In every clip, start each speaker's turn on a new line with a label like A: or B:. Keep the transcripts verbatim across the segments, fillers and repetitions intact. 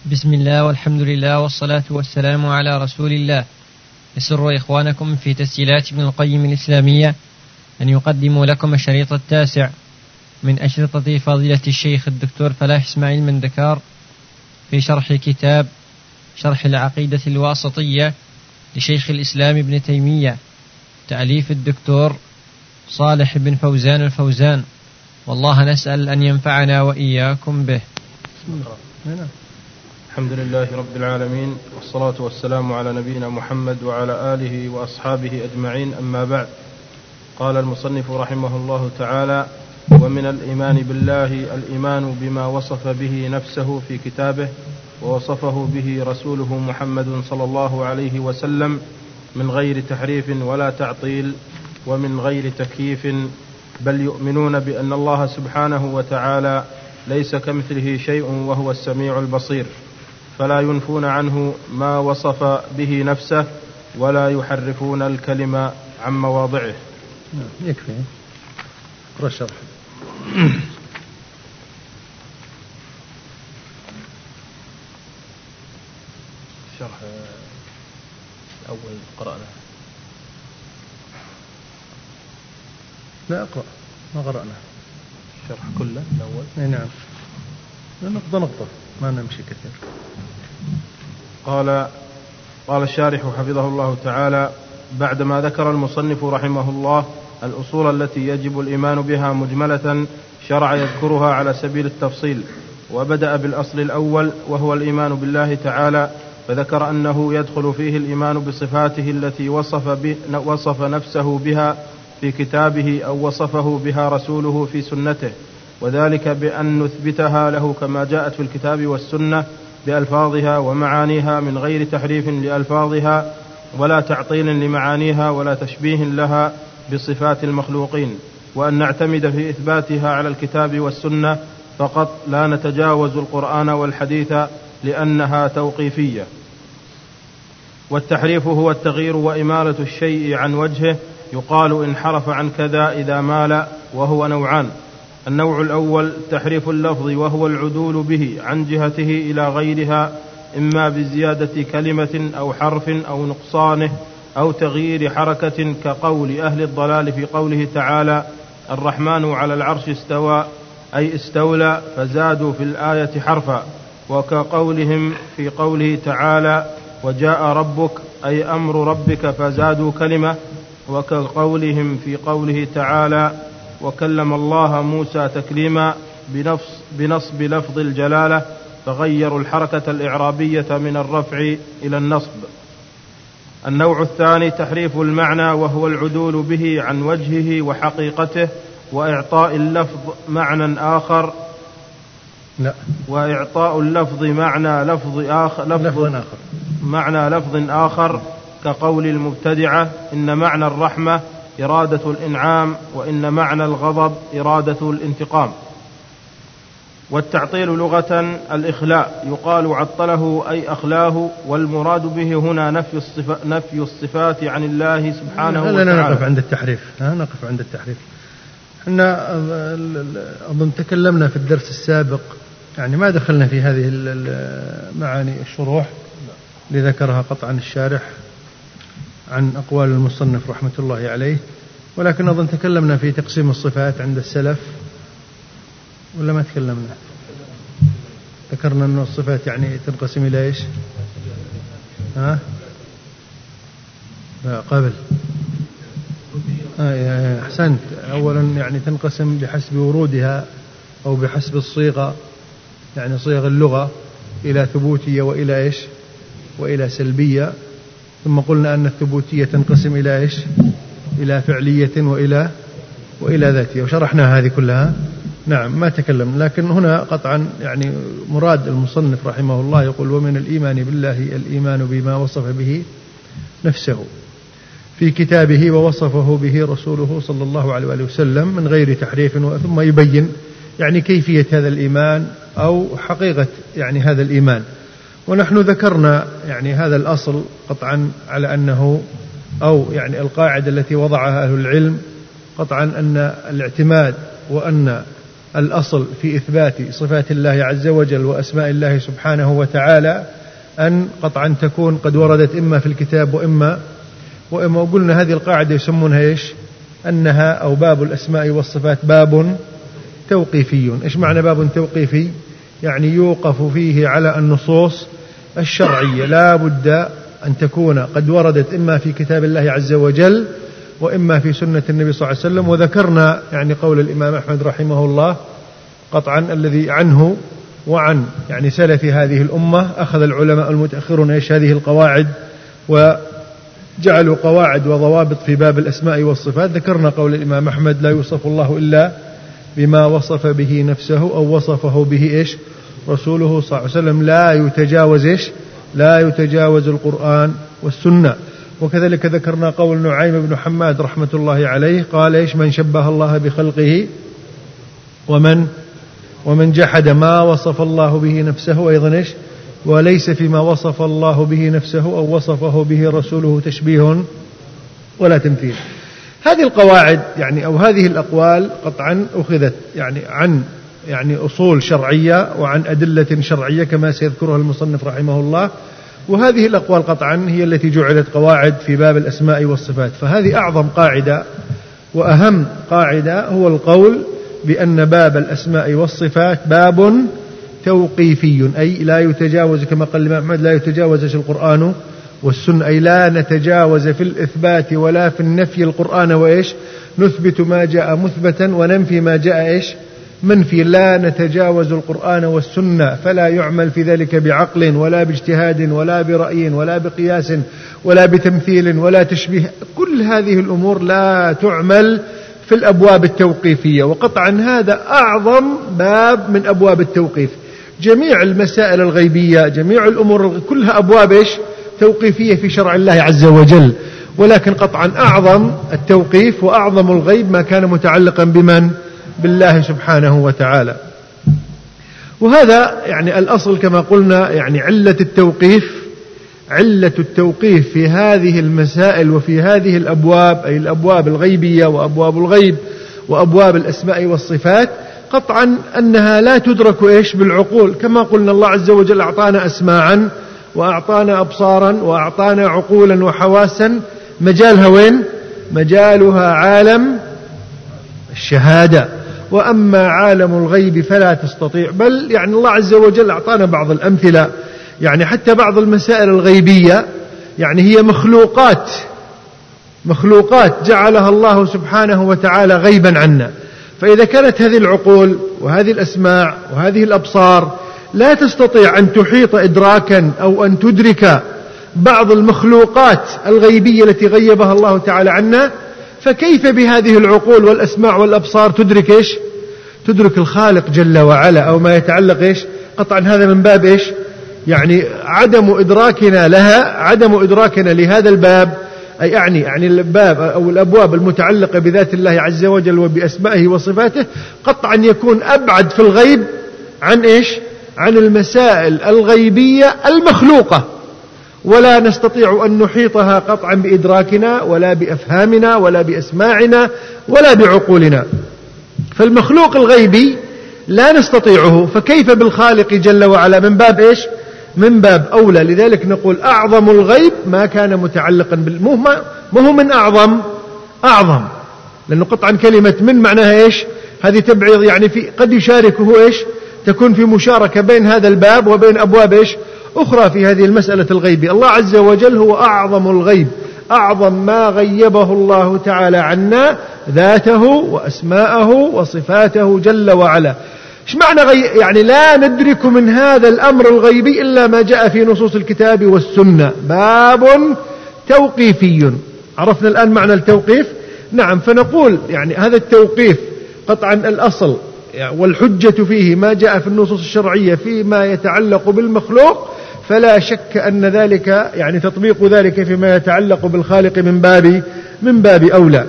A: بسم الله والحمد لله والصلاة والسلام على رسول الله. يسر إخوانكم في تسجيلات ابن القيم الإسلامية أن يقدموا لكم الشريط التاسع من أشرطة فضيلة الشيخ الدكتور فلاح إسماعيل مندكار في شرح كتاب شرح العقيدة الواسطية لشيخ الإسلام ابن تيمية، تأليف الدكتور صالح بن فوزان الفوزان، والله نسأل أن ينفعنا وإياكم به.
B: الحمد لله رب العالمين، والصلاة والسلام على نبينا محمد وعلى آله وأصحابه أجمعين، أما بعد. قال المصنف رحمه الله تعالى: ومن الإيمان بالله الإيمان بما وصف به نفسه في كتابه ووصفه به رسوله محمد صلى الله عليه وسلم من غير تحريف ولا تعطيل ومن غير تكييف، بل يؤمنون بأن الله سبحانه وتعالى ليس كمثله شيء وهو السميع البصير، فلا ينفون عنه ما وصف به نفسه ولا يحرفون الكلمة عن مواضعه.
C: يكفي اقرأ الشرح.
B: الشرح الأول قرأنا.
C: لا اقرأ، ما قرأنا
B: الشرح كله الأول.
C: اي نعم، نقطة نقطة ما نمشي كثير.
B: قال قال الشارح حفظه الله تعالى: بعدما ذكر المصنف رحمه الله الأصول التي يجب الإيمان بها مجملة، شرع يذكرها على سبيل التفصيل، وبدأ بالأصل الأول وهو الإيمان بالله تعالى، فذكر أنه يدخل فيه الإيمان بصفاته التي وصف, وصف نفسه بها في كتابه أو وصفه بها رسوله في سنته، وذلك بأن نثبتها له كما جاءت في الكتاب والسنة بألفاظها ومعانيها من غير تحريف لألفاظها ولا تعطيل لمعانيها ولا تشبيه لها بصفات المخلوقين، وأن نعتمد في إثباتها على الكتاب والسنة فقط، لا نتجاوز القرآن والحديث لأنها توقيفية. والتحريف هو التغيير وإمالة الشيء عن وجهه، يقال انحرف عن كذا إذا مال، وهو نوعان: النوع الأول تحريف اللفظ وهو العدول به عن جهته إلى غيرها، إما بزيادة كلمة أو حرف أو نقصانه أو تغيير حركة، كقول أهل الضلال في قوله تعالى: الرحمن على العرش استوى، أي استولى، فزادوا في الآية حرفا، وكقولهم في قوله تعالى: وجاء ربك، أي أمر ربك، فزادوا كلمة، وكقولهم في قوله تعالى: وكلم الله موسى تكليما، بنصب لفظ الجلالة، فغيروا الحركة الإعرابية من الرفع إلى النصب. النوع الثاني تحريف المعنى وهو العدول به عن وجهه وحقيقته، وإعطاء اللفظ معنى آخر
C: لا
B: وإعطاء اللفظ معنى لفظ آخر, لفظ
C: آخر.
B: معنى لفظ آخر، كقول المبتدعة: إن معنى الرحمة إرادة الإنعام، وإن معنى الغضب إرادة الانتقام. والتعطيل لغة الإخلاء، يقال عطله أي أخلاه، والمراد به هنا نفي, الصفات نفي الصفات عن الله سبحانه وتعالى.
C: لا نقف عند التحريف، ها نقف عند التحريف. احنا أظن تكلمنا في الدرس السابق، يعني ما دخلنا في هذه المعاني الشروح لذكرها قطعا الشارح عن أقوال المصنف رحمة الله عليه، ولكن أظن تكلمنا في تقسيم الصفات عند السلف، ولا ما تكلمنا؟ ذكرنا أن الصفات يعني تنقسم إلى إيش؟ ها؟ لا قبل آه أحسنت. أولا يعني تنقسم بحسب ورودها أو بحسب الصيغة، يعني صيغ اللغة، إلى ثبوتية وإلى إيش؟ وإلى سلبية. ثم قلنا أن الثبوتية تنقسم إلى إيش؟ إلى فعلية وإلى وإلى ذاتية، وشرحنا هذه كلها. نعم ما تكلم، لكن هنا قطعا يعني مراد المصنف رحمه الله يقول: ومن الإيمان بالله الإيمان بما وصف به نفسه في كتابه ووصفه به رسوله صلى الله عليه وآله وسلم من غير تحريف، ثم يبين يعني كيفية هذا الإيمان أو حقيقة يعني هذا الإيمان. ونحن ذكرنا يعني هذا الأصل قطعا على أنه، أو يعني القاعدة التي وضعها أهل العلم قطعا، أن الاعتماد وأن الأصل في إثبات صفات الله عز وجل وأسماء الله سبحانه وتعالى أن قطعا تكون قد وردت إما في الكتاب وإما وإما وقلنا هذه القاعدة يسمونها إيش؟ أنها أو باب الأسماء والصفات باب توقيفي. إيش معنى باب توقيفي؟ يعني يوقف فيه على النصوص الشرعية، لا بد أن تكون قد وردت إما في كتاب الله عز وجل وإما في سنة النبي صلى الله عليه وسلم. وذكرنا يعني قول الإمام أحمد رحمه الله قطعا الذي عنه وعن يعني سلف هذه الأمة أخذ العلماء المتأخرون إيش هذه القواعد وجعلوا قواعد وضوابط في باب الأسماء والصفات. ذكرنا قول الإمام أحمد لا يوصف الله إلا بما وصف به نفسه أو وصفه به إيش رسوله صلى الله عليه وسلم، لا يتجاوز إيش لا يتجاوز القرآن والسنة. وكذلك ذكرنا قول نعيم بن حماد رحمة الله عليه قال إيش من شبه الله بخلقه ومن ومن جحد ما وصف الله به نفسه أيضا إيش وليس فيما وصف الله به نفسه أو وصفه به رسوله تشبيه ولا تمثيل. هذه القواعد يعني أو هذه الأقوال قطعا أخذت يعني عن يعني أصول شرعية وعن أدلة شرعية كما سيذكرها المصنف رحمه الله، وهذه الأقوال قطعا هي التي جعلت قواعد في باب الأسماء والصفات. فهذه أعظم قاعدة وأهم قاعدة هو القول بأن باب الأسماء والصفات باب توقيفي، أي لا يتجاوز كما قال الإمام أحمد لا يتجاوز القرآن والسنة، أي لا نتجاوز في الإثبات ولا في النفي القرآن وإيش نثبت ما جاء مثبتا وننفي ما جاء إيش منفي، لا نتجاوز القرآن والسنة، فلا يعمل في ذلك بعقل ولا باجتهاد ولا برأي ولا بقياس ولا بتمثيل ولا تشبيه. كل هذه الأمور لا تعمل في الأبواب التوقيفية، وقطعا هذا أعظم باب من أبواب التوقيف. جميع المسائل الغيبية جميع الأمور كلها أبواب إيش توقيفية في شرع الله عز وجل، ولكن قطعا أعظم التوقيف وأعظم الغيب ما كان متعلقا بمن بالله سبحانه وتعالى. وهذا يعني الأصل كما قلنا يعني علة التوقيف علة التوقيف في هذه المسائل وفي هذه الأبواب أي الأبواب الغيبية وأبواب الغيب وأبواب الأسماء والصفات قطعا أنها لا تدرك إيش بالعقول، كما قلنا الله عز وجل أعطانا أسماعا وأعطانا أبصارا وأعطانا عقولا وحواسا، مجالها وين؟ مجالها عالم الشهادة. وأما عالم الغيب فلا تستطيع، بل يعني الله عز وجل أعطانا بعض الأمثلة، يعني حتى بعض المسائل الغيبية يعني هي مخلوقات مخلوقات جعلها الله سبحانه وتعالى غيبا عنا. فإذا كانت هذه العقول وهذه الأسماع وهذه الأبصار لا تستطيع أن تحيط إدراكا أو أن تدرك بعض المخلوقات الغيبية التي غيبها الله تعالى عنا، فكيف بهذه العقول والأسماع والأبصار تدرك إيش تدرك الخالق جل وعلا أو ما يتعلق إيش قطعا هذا من باب إيش يعني عدم إدراكنا لها عدم إدراكنا لهذا الباب، أي يعني يعني الباب أو الأبواب المتعلقة بذات الله عز وجل وبأسمائه وصفاته قطعا يكون أبعد في الغيب عن إيش عن المسائل الغيبية المخلوقة، ولا نستطيع أن نحيطها قطعا بإدراكنا ولا بأفهامنا ولا بأسماعنا ولا بعقولنا. فالمخلوق الغيبي لا نستطيعه، فكيف بالخالق جل وعلا؟ من باب إيش من باب أولى. لذلك نقول أعظم الغيب ما كان متعلقا بالمهمة، ما هو من أعظم أعظم لأنه قطعا كلمة من معناها إيش هذه تبعيض، يعني في قد يشاركه إيش تكون في مشاركة بين هذا الباب وبين أبواب إيش أخرى في هذه المسألة الغيبية. الله عز وجل هو أعظم الغيب، أعظم ما غيبه الله تعالى عنا ذاته وأسماءه وصفاته جل وعلا. إيش معنى غي... يعني لا ندرك من هذا الأمر الغيبي إلا ما جاء في نصوص الكتاب والسنة، باب توقيفي. عرفنا الآن معنى التوقيف؟ نعم. فنقول يعني هذا التوقيف قطعا الأصل والحجة فيه ما جاء في النصوص الشرعية فيما يتعلق بالمخلوق، فلا شك أن ذلك يعني تطبيق ذلك فيما يتعلق بالخالق من باب من باب أولى.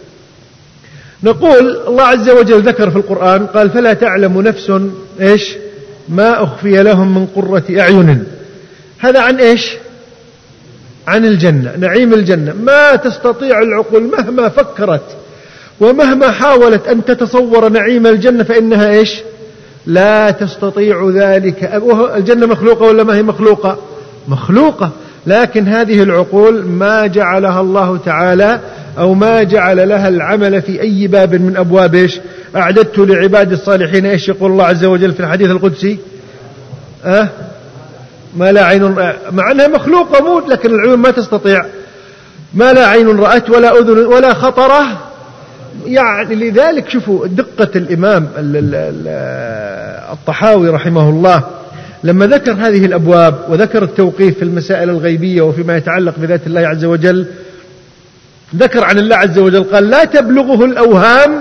C: نقول الله عز وجل ذكر في القرآن قال فلا تعلم نفس إيش ما أخفي لهم من قرة أعين. هذا عن إيش عن الجنة، نعيم الجنة. ما تستطيع العقول مهما فكرت ومهما حاولت أن تتصور نعيم الجنة فإنها إيش؟ لا تستطيع ذلك. الجنة مخلوقة ولا ما هي مخلوقة؟ مخلوقة، لكن هذه العقول ما جعلها الله تعالى أو ما جعل لها العمل في أي باب من أبواب إيش؟ أعددت لعباد الصالحين إيش يقول الله عز وجل في الحديث القدسي؟ أه؟ ما لا عين، مع أنها مخلوقة موت، لكن العيون ما تستطيع، ما لا عين رأت ولا أذن ولا خطرة. يعني لذلك شوفوا دقة الإمام الطحاوي رحمه الله لما ذكر هذه الأبواب وذكر التوقيف في المسائل الغيبية وفيما يتعلق بذات الله عز وجل، ذكر عن الله عز وجل قال: لا تبلغه الأوهام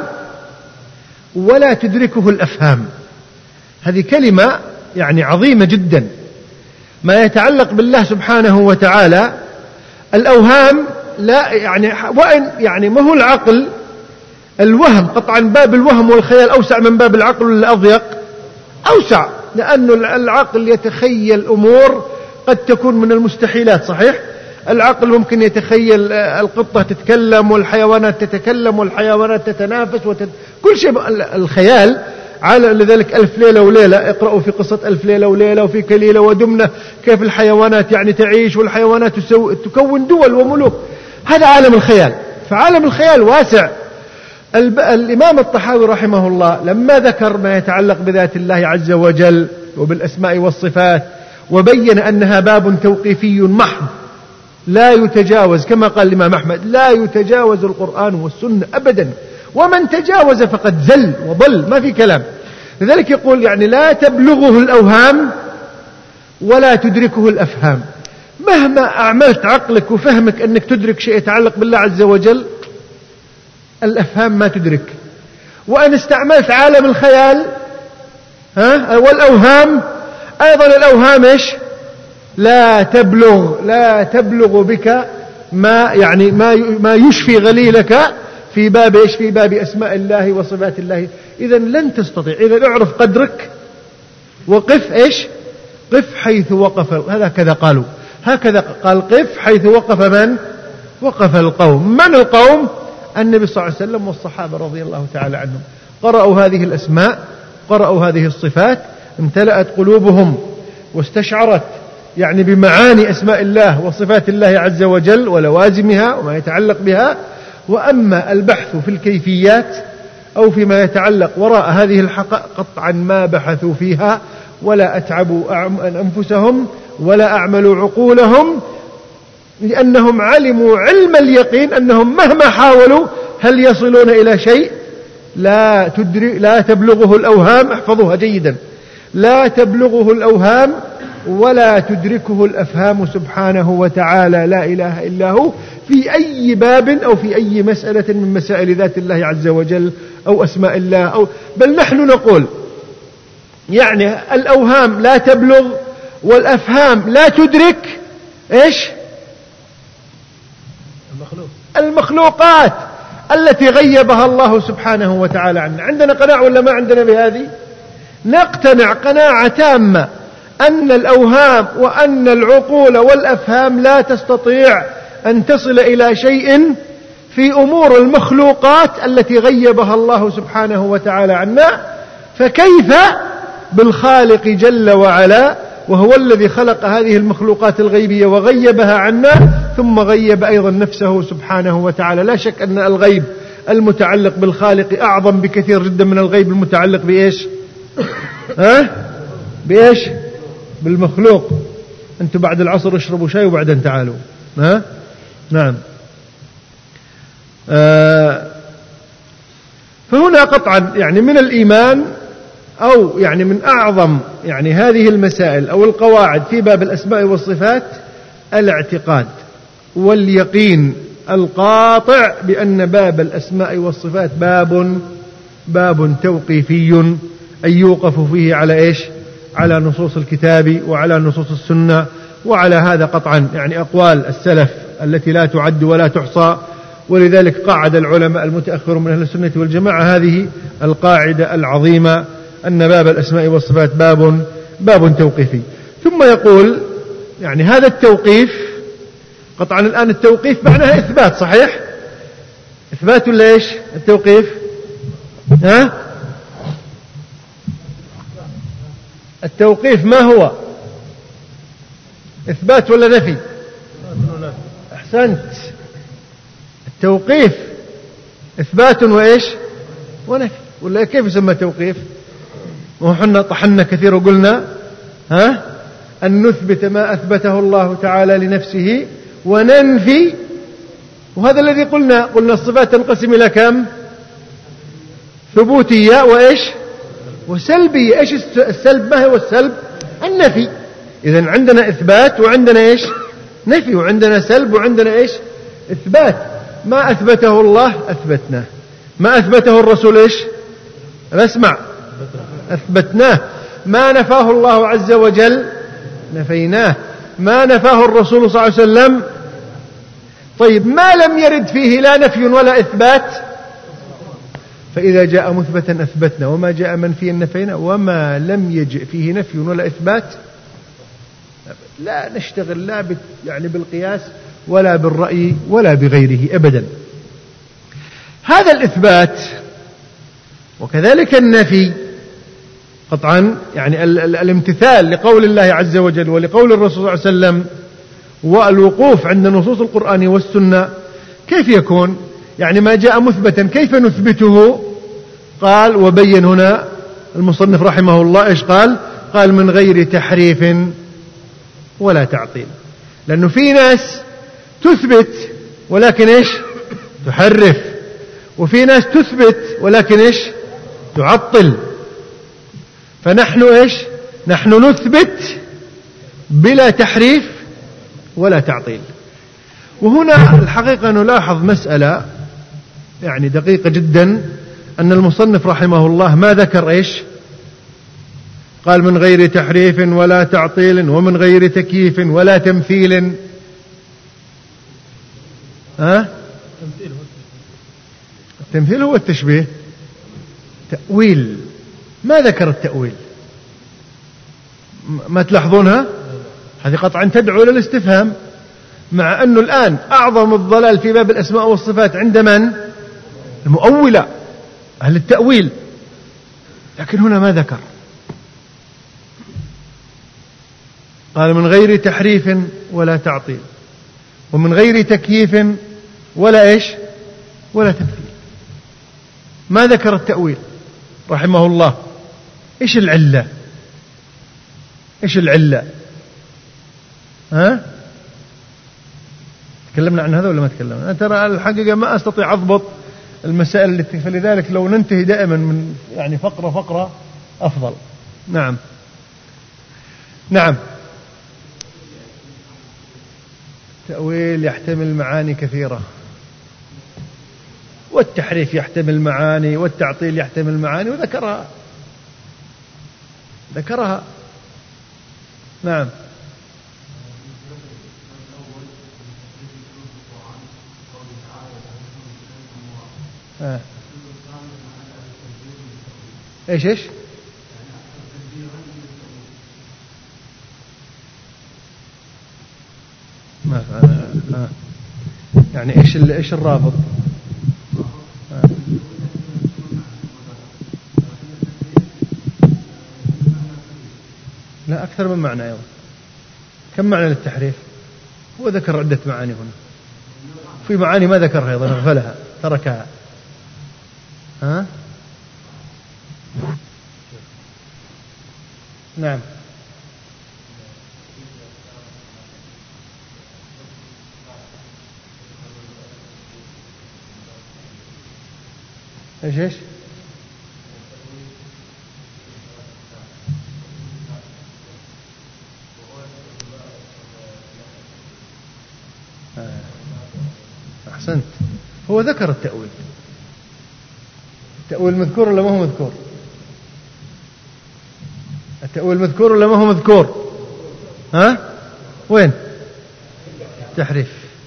C: ولا تدركه الأفهام. هذه كلمة يعني عظيمة جدا. ما يتعلق بالله سبحانه وتعالى الأوهام لا يعني وإن يعني ما هو العقل، الوهم قطعا باب الوهم والخيال أوسع من باب العقل ولا أضيق؟ أوسع، لأن العقل يتخيل أمور قد تكون من المستحيلات. صحيح؟ العقل ممكن يتخيل القطة تتكلم والحيوانات تتكلم والحيوانات تتنافس وتت... كل شيء. الخيال على لذلك ألف ليلة وليلة، اقرأوا في قصة ألف ليلة وليلة وفي كليلة ودمنة كيف الحيوانات يعني تعيش، والحيوانات تسو... تكون دول وملوك. هذا عالم الخيال، فعالم الخيال واسع. الب... الإمام الطحاوي رحمه الله لما ذكر ما يتعلق بذات الله عز وجل وبالأسماء والصفات وبين أنها باب توقيفي محض لا يتجاوز، كما قال الإمام أحمد: لا يتجاوز القرآن والسنة أبدا، ومن تجاوز فقد زل وضل، ما في كلام. لذلك يقول يعني لا تبلغه الأوهام ولا تدركه الأفهام. مهما أعملت عقلك وفهمك أنك تدرك شيء يتعلق بالله عز وجل، الأفهام ما تدرك. وأن استعملت عالم الخيال ها والأوهام أيضا، الأوهام إيش؟ لا تبلغ لا تبلغ بك ما يعني ما ما يشفي غليلك في باب إيش؟ في باب أسماء الله وصفات الله. إذا لن تستطيع. إذا اعرف قدرك وقف إيش؟ قف حيث وقف. هذا كذا قالوا، هكذا قال: قف حيث وقف من؟ وقف القوم. من القوم؟ النبي صلى الله عليه وسلم والصحابة رضي الله تعالى عنهم. قرأوا هذه الأسماء، قرأوا هذه الصفات، امتلأت قلوبهم واستشعرت يعني بمعاني أسماء الله وصفات الله عز وجل ولوازمها وما يتعلق بها. وأما البحث في الكيفيات أو فيما يتعلق وراء هذه الحقائق قطعا ما بحثوا فيها ولا أتعبوا أنفسهم ولا أعملوا عقولهم، لأنهم علموا علم اليقين أنهم مهما حاولوا هل يصلون إلى شيء؟ لا تدري لا تبلغه الأوهام. احفظوها جيدا: لا تبلغه الأوهام ولا تدركه الأفهام سبحانه وتعالى، لا إله إلا هو، في أي باب أو في أي مسألة من مسائل ذات الله عز وجل أو أسماء الله أو بل نحن نقول يعني الأوهام لا تبلغ والأفهام لا تدرك إيش؟ المخلوق. المخلوقات التي غيبها الله سبحانه وتعالى عنا. عندنا قناعة ولا ما عندنا بهذه؟ نقتنع قناعة تامة أن الأوهام وأن العقول والأفهام لا تستطيع أن تصل إلى شيء في أمور المخلوقات التي غيبها الله سبحانه وتعالى عنا، فكيف بالخالق جل وعلا وهو الذي خلق هذه المخلوقات الغيبية وغيبها عنا ثم غيب أيضا نفسه سبحانه وتعالى. لا شك أن الغيب المتعلق بالخالق أعظم بكثير جدا من الغيب المتعلق بإيش؟ ها؟ بإيش؟ بالمخلوق. أنتم بعد العصر اشربوا شاي وبعدين تعالوا. ها؟ نعم. آه فهنا قطعا يعني من الإيمان أو يعني من أعظم يعني هذه المسائل أو القواعد في باب الأسماء والصفات الاعتقاد واليقين القاطع بأن باب الأسماء والصفات باب باب توقيفي، أي يوقف فيه على إيش؟ على نصوص الكتاب وعلى نصوص السنة، وعلى هذا قطعا يعني أقوال السلف التي لا تعد ولا تحصى. ولذلك قاعد العلماء المتأخرون من أهل السنة والجماعة هذه القاعدة العظيمة أن باب الأسماء والصفات باب باب توقيفي. ثم يقول يعني هذا التوقيف قطعا الآن التوقيف معناه إثبات، صحيح؟ إثبات ولا إيش التوقيف؟ ها؟ التوقيف ما هو؟ إثبات ولا نفي؟ أحسنت. التوقيف إثبات وإيش ونفي، ولا كيف يسمى توقيف؟ وحنا طحنا كثير وقلنا ها أن نثبت ما أثبته الله تعالى لنفسه وننفي، وهذا الذي قلنا قلنا الصفات تنقسم إلى كم؟ ثبوتية وإيش وسلبية. إيش السلب؟ ما هو السلب؟ النفي. إذن عندنا إثبات وعندنا إيش نفي، وعندنا سلب وعندنا إيش إثبات. ما أثبته الله أثبتناه، ما أثبته الرسول إيش اسمع أثبتناه، ما نفاه الله عز وجل نفيناه، ما نفاه الرسول صلى الله عليه وسلم. طيب ما لم يرد فيه لا نفي ولا إثبات، فإذا جاء مثبتا أثبتنا، وما جاء منفيا نفينا، وما لم يجئ فيه نفي ولا إثبات لا نشتغل لا يعني بالقياس ولا بالرأي ولا بغيره أبدا. هذا الإثبات وكذلك النفي قطعا يعني ال ال الامتثال لقول الله عز وجل ولقول الرسول صلى الله عليه وسلم، والوقوف عند نصوص القرآن والسنة. كيف يكون؟ يعني ما جاء مثبتا كيف نثبته؟ قال وبين هنا المصنف رحمه الله إيش قال؟ قال من غير تحريف ولا تعطيل. لأنه في ناس تثبت ولكن إيش تحرف، وفي ناس تثبت ولكن إيش تعطل. فنحن إيش نحن نثبت بلا تحريف ولا تعطيل. وهنا الحقيقة نلاحظ مسألة يعني دقيقة جدا، أن المصنف رحمه الله ما ذكر إيش؟ قال من غير تحريف ولا تعطيل ومن غير تكييف ولا تمثيل. ها؟ التمثيل هو التشبيه. تأويل ما ذكر التأويل، ما تلاحظونها؟ هذه قطعا تدعو إلى الاستفهام، مع أنه الآن أعظم الضلال في باب الأسماء والصفات عند من؟ المؤولة أهل التأويل. لكن هنا ما ذكر، قال من غير تحريف ولا تعطيل ومن غير تكييف ولا إيش ولا تمثيل. ما ذكر التأويل رحمه الله. إيش العلة؟ إيش العلة؟ ها؟ تكلمنا عن هذا ولا ما تكلمنا؟ أنا ترى الحقيقة ما أستطيع أضبط المسائل التي، فلذلك لو ننتهي دائما من يعني فقرة فقرة أفضل. نعم نعم. التأويل يحتمل معاني كثيرة، والتحريف يحتمل معاني، والتعطيل يحتمل معاني، وذكرها ذكرها نعم. آه. ايش ايش ما آه. آه. يعني ايش ايش الرابط؟ آه. لا أكثر من معنى أيضا. كم معنى للتحريف؟ هو ذكر عدة معاني هنا، في معاني ما ذكرها أيضا، غفلها تركها. ها؟ نعم. ايش ايش؟ أحسنت. هو ذكر التأويل. التأويل مذكور ولا ما هو مذكور؟ التأويل مذكور ولا ما هو مذكور؟ ها؟ وين؟ تحريف.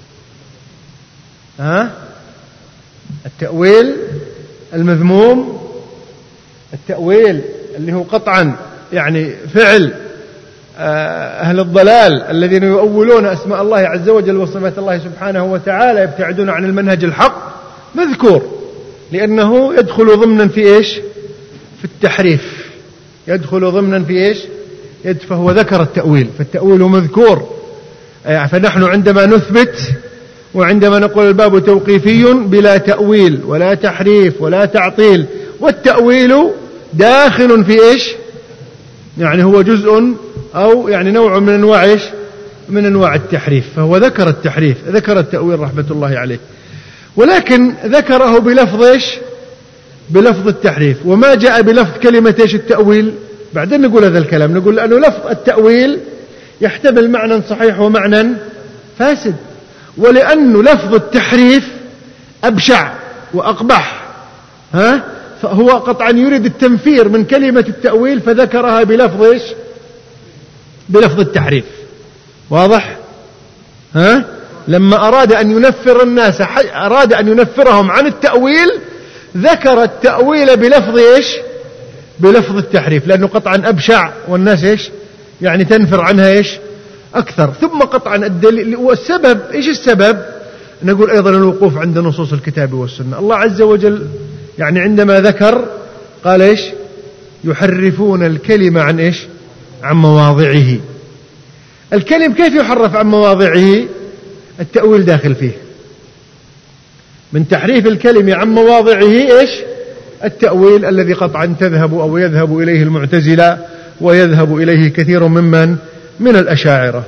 C: ها؟ التأويل المذموم، التأويل اللي هو قطعا يعني فعل أهل الضلال الذين يؤولون أسماء الله عز وجل وصفات الله سبحانه وتعالى، يبتعدون عن المنهج الحق مذكور، لأنه يدخل ضمنا في إيش؟ في التحريف، يدخل ضمنا في إيش؟ فهو ذكر التأويل، فالتأويل مذكور. فنحن عندما نثبت وعندما نقول الباب توقيفي بلا تأويل ولا تحريف ولا تعطيل، والتأويل داخل في إيش؟ يعني هو جزء أو يعني نوع من أنواع إيش؟ من أنواع التحريف، فهو ذكر التحريف، ذكر التأويل رحمة الله عليه، ولكن ذكره بلفظ إيش؟ بلفظ التحريف، وما جاء بلفظ كلمة إيش؟ التأويل. بعدين نقول هذا الكلام، نقول لأنه لفظ التأويل يحتمل معنى صحيح ومعنى فاسد، ولأنه لفظ التحريف أبشع وأقبح، ها؟ فهو قطعا يريد التنفير من كلمة التأويل فذكرها بلفظ إيش؟ بلفظ التحريف. واضح؟ ها؟ لما أراد أن ينفر الناس، أراد أن ينفرهم عن التأويل، ذكر التأويل بلفظ إيش؟ بلفظ التحريف، لأنه قطعا أبشع والناس إيش؟ يعني تنفر عنها إيش؟ أكثر. ثم قطعا الدليل والسبب، إيش السبب؟ نقول أيضا الوقوف عند نصوص الكتاب والسنة. الله عز وجل يعني عندما ذكر قال إيش؟ يحرفون الكلمة عن إيش؟ عن مواضعه. الكلم كيف يحرف عن مواضعه؟ التأويل داخل فيه. من تحريف الكلمة عن مواضعه إيش؟ التأويل الذي قطعا تذهب أو يذهب إليه المعتزلة ويذهب إليه كثير ممن من الأشاعرة.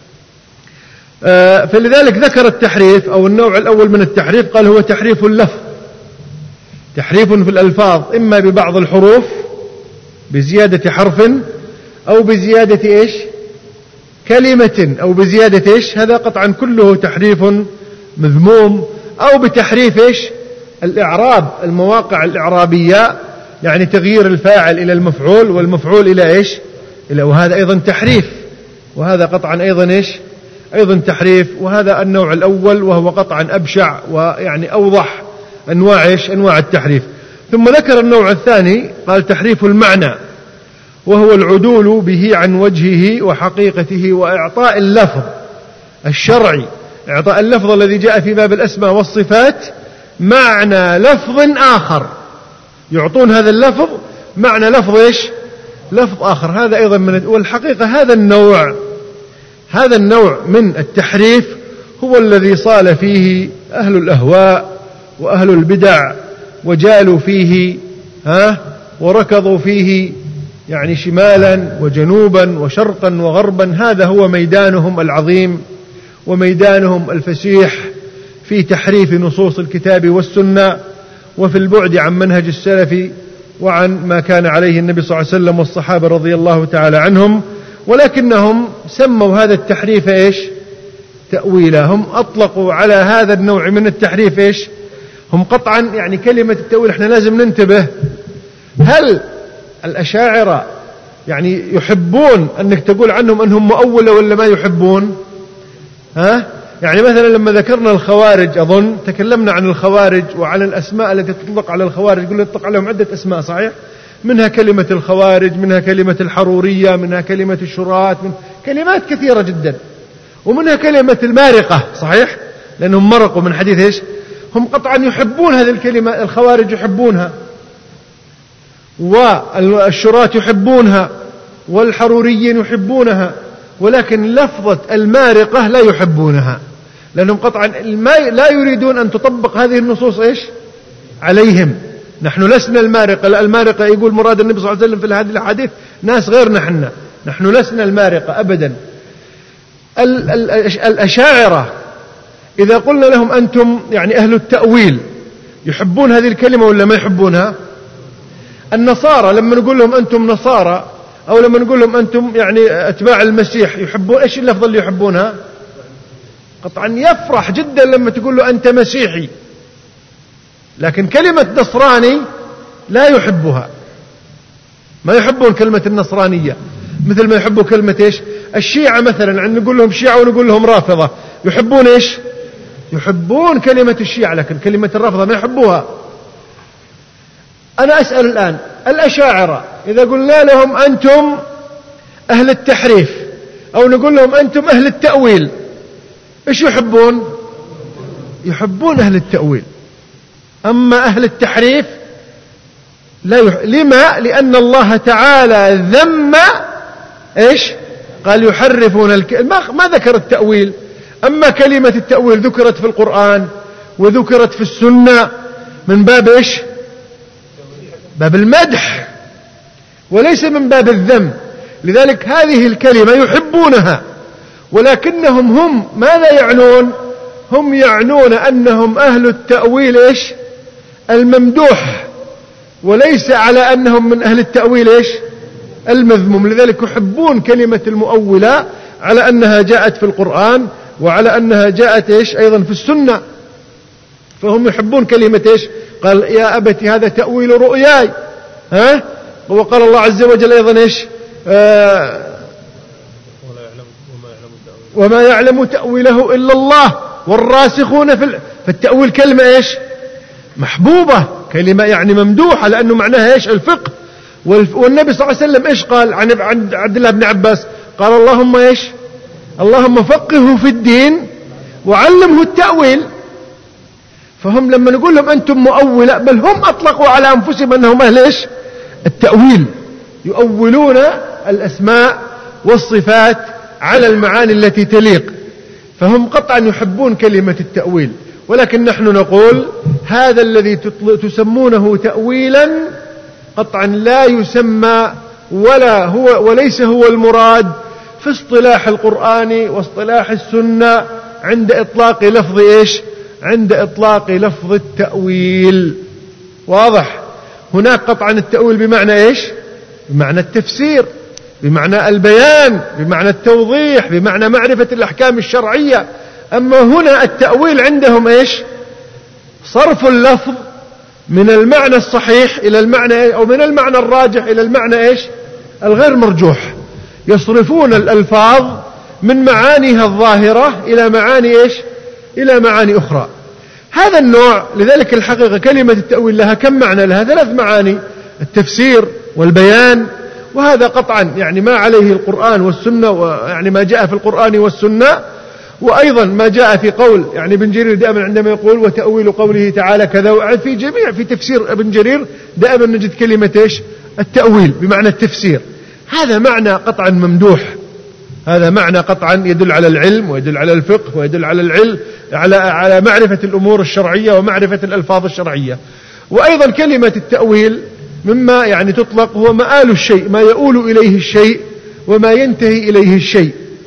C: آه فلذلك ذكر التحريف أو النوع الأول من التحريف، قال هو تحريف اللفظ، تحريف في الألفاظ، إما ببعض الحروف بزيادة حرف أو بزيادة إيش؟ كلمة أو بزيادة إيش؟ هذا قطعا كله تحريف مذموم. أو بتحريف إيش؟ الإعراب، المواقع الإعرابية، يعني تغيير الفاعل إلى المفعول والمفعول إلى إيش؟ إلى، وهذا أيضا تحريف، وهذا قطعا أيضا إيش؟ أيضا تحريف. وهذا النوع الأول وهو قطعا أبشع ويعني أوضح أنواع إيش؟ أنواع التحريف. ثم ذكر النوع الثاني، قال تحريف المعنى، وهو العدول به عن وجهه وحقيقته، وإعطاء اللفظ الشرعي، إعطاء اللفظ الذي جاء في باب الأسماء والصفات معنى لفظ آخر، يعطون هذا اللفظ معنى لفظ إيش؟ لفظ آخر. هذا أيضا من، والحقيقة هذا النوع هذا النوع من التحريف هو الذي صال فيه أهل الأهواء وأهل البدع، وجالوا فيه ها وركضوا فيه يعني شمالا وجنوبا وشرقا وغربا. هذا هو ميدانهم العظيم وميدانهم الفسيح في تحريف نصوص الكتاب والسنة، وفي البعد عن منهج السلف وعن ما كان عليه النبي صلى الله عليه وسلم والصحابة رضي الله تعالى عنهم. ولكنهم سموا هذا التحريف إيش؟ تأويلا. هم أطلقوا على هذا النوع من التحريف إيش؟ هم قطعا يعني كلمة التأويل احنا لازم ننتبه، هل الأشاعرة يعني يحبون أنك تقول عنهم أنهم مؤولة ولا ما يحبون؟ ها؟ يعني مثلا لما ذكرنا الخوارج أظن تكلمنا عن الخوارج وعن الأسماء التي تطلق على الخوارج، قلنا تطلق عليهم عدة أسماء صحيح، منها كلمة الخوارج، منها كلمة الحرورية، منها كلمة الشراة، من كلمات كثيرة جدا، ومنها كلمة المارقة صحيح، لأنهم مرقوا من حديث إيش؟ هم قطعا يحبون هذه الكلمة، الخوارج يحبونها، والشراة يحبونها، والحروريين يحبونها، ولكن لفظة المارقة لا يحبونها، لأنهم قطعا لا يريدون أن تطبق هذه النصوص إيش؟ عليهم. نحن لسنا المارقة، لا، المارقة يقول مراد النبي صلى الله عليه وسلم في هذه الحديث ناس غيرنا، نحن نحن لسنا المارقة أبدا. الأشاعرة إذا قلنا لهم أنتم يعني أهل التأويل يحبون هذه الكلمة ولا ما يحبونها؟ النصارى لما نقول لهم أنتم نصارى أو لما نقول لهم أنتم يعني أتباع المسيح يحبون إيش اللفظ اللي يحبونها؟ قطعا يفرح جدا لما تقول له أنت مسيحي، لكن كلمة نصراني لا يحبها، ما يحبون كلمة النصرانية مثل ما يحبوا كلمة إيش؟ الشيعة مثلا، عند نقول لهم شيعة ونقول لهم رافضة يحبون إيش؟ يحبون كلمة الشيعة، لكن كلمة الرافضة ما يحبوها. أنا أسأل الآن الأشاعرة إذا قلنا لهم أنتم أهل التحريف أو نقول لهم أنتم أهل التأويل إيش يحبون؟ يحبون أهل التأويل. أما أهل التحريف لا يح... لما؟ لأن الله تعالى ذم إيش؟ قال يحرفون الك... ما... ما ذكر التأويل. أما كلمة التأويل ذكرت في القرآن وذكرت في السنة من باب إيش؟ باب المدح وليس من باب الذم. لذلك هذه الكلمة يحبونها، ولكنهم هم ماذا يعنون؟ هم يعنون أنهم أهل التأويل إيش؟ الممدوح، وليس على أنهم من أهل التأويل إيش؟ المذموم. لذلك يحبون كلمة المؤولة على أنها جاءت في القرآن وعلى أنها جاءت إيش؟ أيضا في السنة. فهم يحبون كلمة إيش؟ قال يا أبت هذا تأويل رؤياي، ها؟ وقال الله عز وجل أيضا إيش؟ آه وما يعلم تأويله إلا الله والراسخون في فالتأويل كلمة إيش؟ محبوبة، كلمة يعني ممدوحة، لأنه معناها إيش؟ الفقه. والنبي صلى الله عليه وسلم إيش قال عن عبد الله بن عباس؟ قال اللهم إيش؟ اللهم فقهه في الدين وعلمه التأويل. فهم لما نقول لهم أنتم مؤولة، بل هم أطلقوا على أنفسهم أنهم أهل إيش؟ التأويل، يؤولون الأسماء والصفات على المعاني التي تليق. فهم قطعا يحبون كلمة التأويل، ولكن نحن نقول هذا الذي تسمونه تأويلا قطعا لا يسمى ولا هو وليس هو المراد في اصطلاح القرآن واصطلاح السنة عند إطلاق لفظ إيش؟ عند إطلاق لفظ التأويل. واضح؟ هناك قطعا التأويل بمعنى إيش؟ بمعنى التفسير، بمعنى البيان، بمعنى التوضيح، بمعنى معرفة الأحكام الشرعية. أما هنا التأويل عندهم إيش؟ صرف اللفظ من المعنى الصحيح إلى المعنى أو من المعنى الراجح إلى المعنى إيش؟ الغير مرجوح. يصرفون الألفاظ من معانيها الظاهرة إلى معاني إيش؟ إلى معاني أخرى. هذا النوع، لذلك الحقيقة كلمة التأويل لها كم معنى؟ لها ثلاث معاني: التفسير والبيان، وهذا قطعا يعني ما عليه القرآن والسنة، ويعني ما جاء في القرآن والسنة، وأيضا ما جاء في قول يعني ابن جرير دائما عندما يقول وتأويل قوله تعالى كذا، في جميع في تفسير ابن جرير دائما نجد كلمة إيش؟ التأويل بمعنى التفسير. هذا معنى قطعا ممدوح، هذا معنى قطعا يدل على العلم ويدل على الفقه ويدل على العلم على على معرفة الأمور الشرعية ومعرفة الألفاظ الشرعية. وأيضا كلمة التأويل مما يعني تطلق هو مآل الشيء، ما يؤول إليه الشيء وما ينتهي إليه الشيء.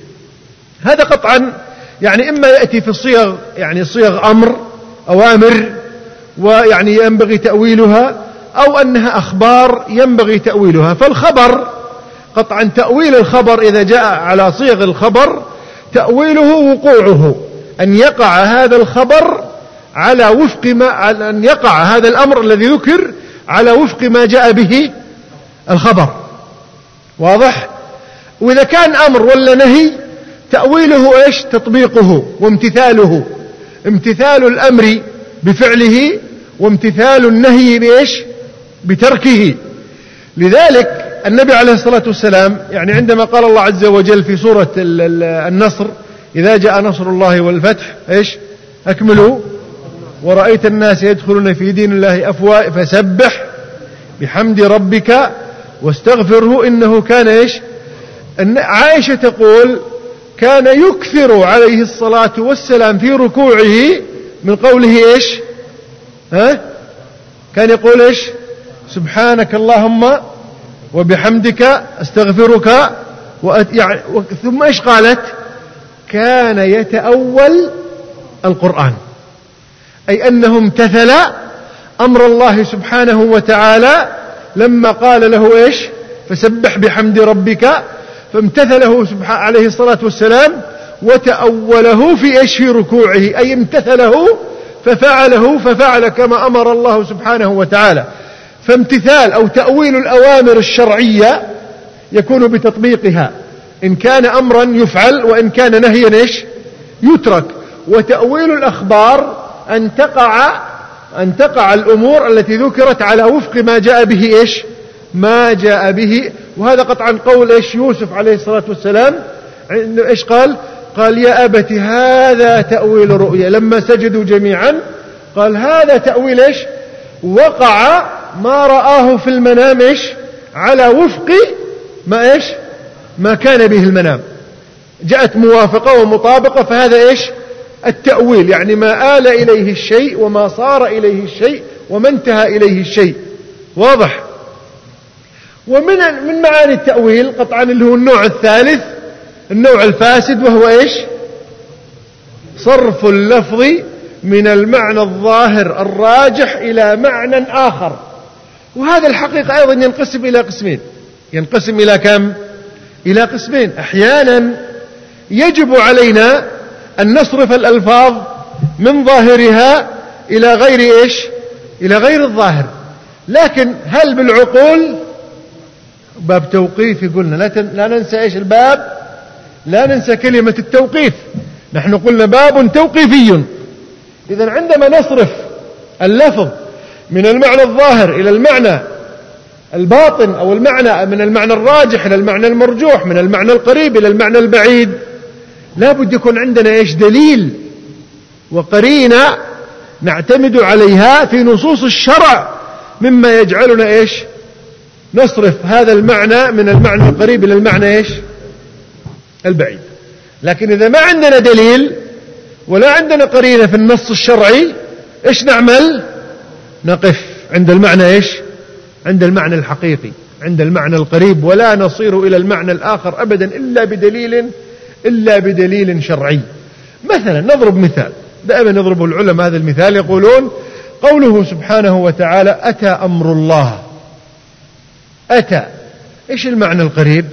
C: هذا قطعا يعني إما يأتي في صيغ يعني صيغ أمر أوامر ويعني ينبغي تأويلها، أو أنها أخبار ينبغي تأويلها. فالخبر قطعا تأويل الخبر إذا جاء على صيغ الخبر تأويله وقوعه، أن يقع هذا الخبر على وفق ما أن يقع هذا الأمر الذي ذكر على وفق ما جاء به الخبر. واضح؟ وإذا كان أمر ولا نهي تأويله إيش؟ تطبيقه وامتثاله، امتثال الأمر بفعله وامتثال النهي بإيش؟ بتركه. لذلك النبي عليه الصلاة والسلام يعني عندما قال الله عز وجل في سورة النصر إذا جاء نصر الله والفتح إيش؟ أكملوا ورأيت الناس يدخلون في دين الله أفواجا فسبح بحمد ربك واستغفره إنه كان إيش؟ عائشة تقول كان يكثر عليه الصلاة والسلام في ركوعه من قوله إيش؟ ها؟ كان يقول إيش؟ سبحانك اللهم وبحمدك استغفرك وأت... يعني... ثم إيش قالت؟ كان يتأول القرآن، أي أنه امتثل أمر الله سبحانه وتعالى لما قال له إيش؟ فسبح بحمد ربك، فامتثله سبحانه عليه الصلاة والسلام وتأوله في إيش؟ في ركوعه، أي امتثله ففعله ففعل كما أمر الله سبحانه وتعالى. فامتثال أو تأويل الأوامر الشرعية يكون بتطبيقها، إن كان أمرا يفعل وإن كان نهيا إيش؟ يترك. وتأويل الأخبار أن تقع أن تقع الأمور التي ذكرت على وفق ما جاء به إيش؟ ما جاء به. وهذا قطعا قول إيش؟ يوسف عليه الصلاة والسلام إيش قال؟ قال يا أبت هذا تأويل رؤيا، لما سجدوا جميعا قال هذا تأويل إيش؟ وقع ما رآه في المنام إيش؟ على وفق ما إيش؟ ما كان به المنام، جاءت موافقة ومطابقة، فهذا إيش؟ التأويل، يعني ما آل إليه الشيء وما صار إليه الشيء وما انتهى إليه الشيء. واضح؟ ومن من معاني التأويل قطعا اللي هو النوع الثالث، النوع الفاسد، وهو إيش؟ صرف اللفظ من المعنى الظاهر الراجح إلى معنى آخر. وهذا الحقيقة أيضا ينقسم إلى قسمين، ينقسم إلى كم؟ إلى قسمين. أحيانا يجب علينا أن نصرف الألفاظ من ظاهرها إلى غير إيش؟ إلى غير الظاهر. لكن هل بالعقول؟ باب توقيفي قلنا، لا, تن... لا ننسى إيش الباب؟ لا ننسى كلمة التوقيف. نحن قلنا باب توقيفي. إذن عندما نصرف اللفظ من المعنى الظاهر إلى المعنى الباطن، أو المعنى من المعنى الراجح إلى المعنى المرجوح، من المعنى القريب إلى المعنى البعيد، لا بد يكون عندنا إيش؟ دليل وقرينة نعتمد عليها في نصوص الشرع، مما يجعلنا إيش؟ نصرف هذا المعنى من المعنى القريب إلى المعنى إيش؟ البعيد. لكن إذا ما عندنا دليل ولا عندنا قرينة في النص الشرعي، إيش نعمل؟ نقف عند المعنى إيش؟ عند المعنى الحقيقي، عند المعنى القريب، ولا نصير إلى المعنى الآخر أبدا إلا بدليل إلا بدليل شرعي. مثلا نضرب مثال، دائما يضرب العلماء هذا المثال، يقولون قوله سبحانه وتعالى أتى أمر الله. أتى، إيش المعنى القريب؟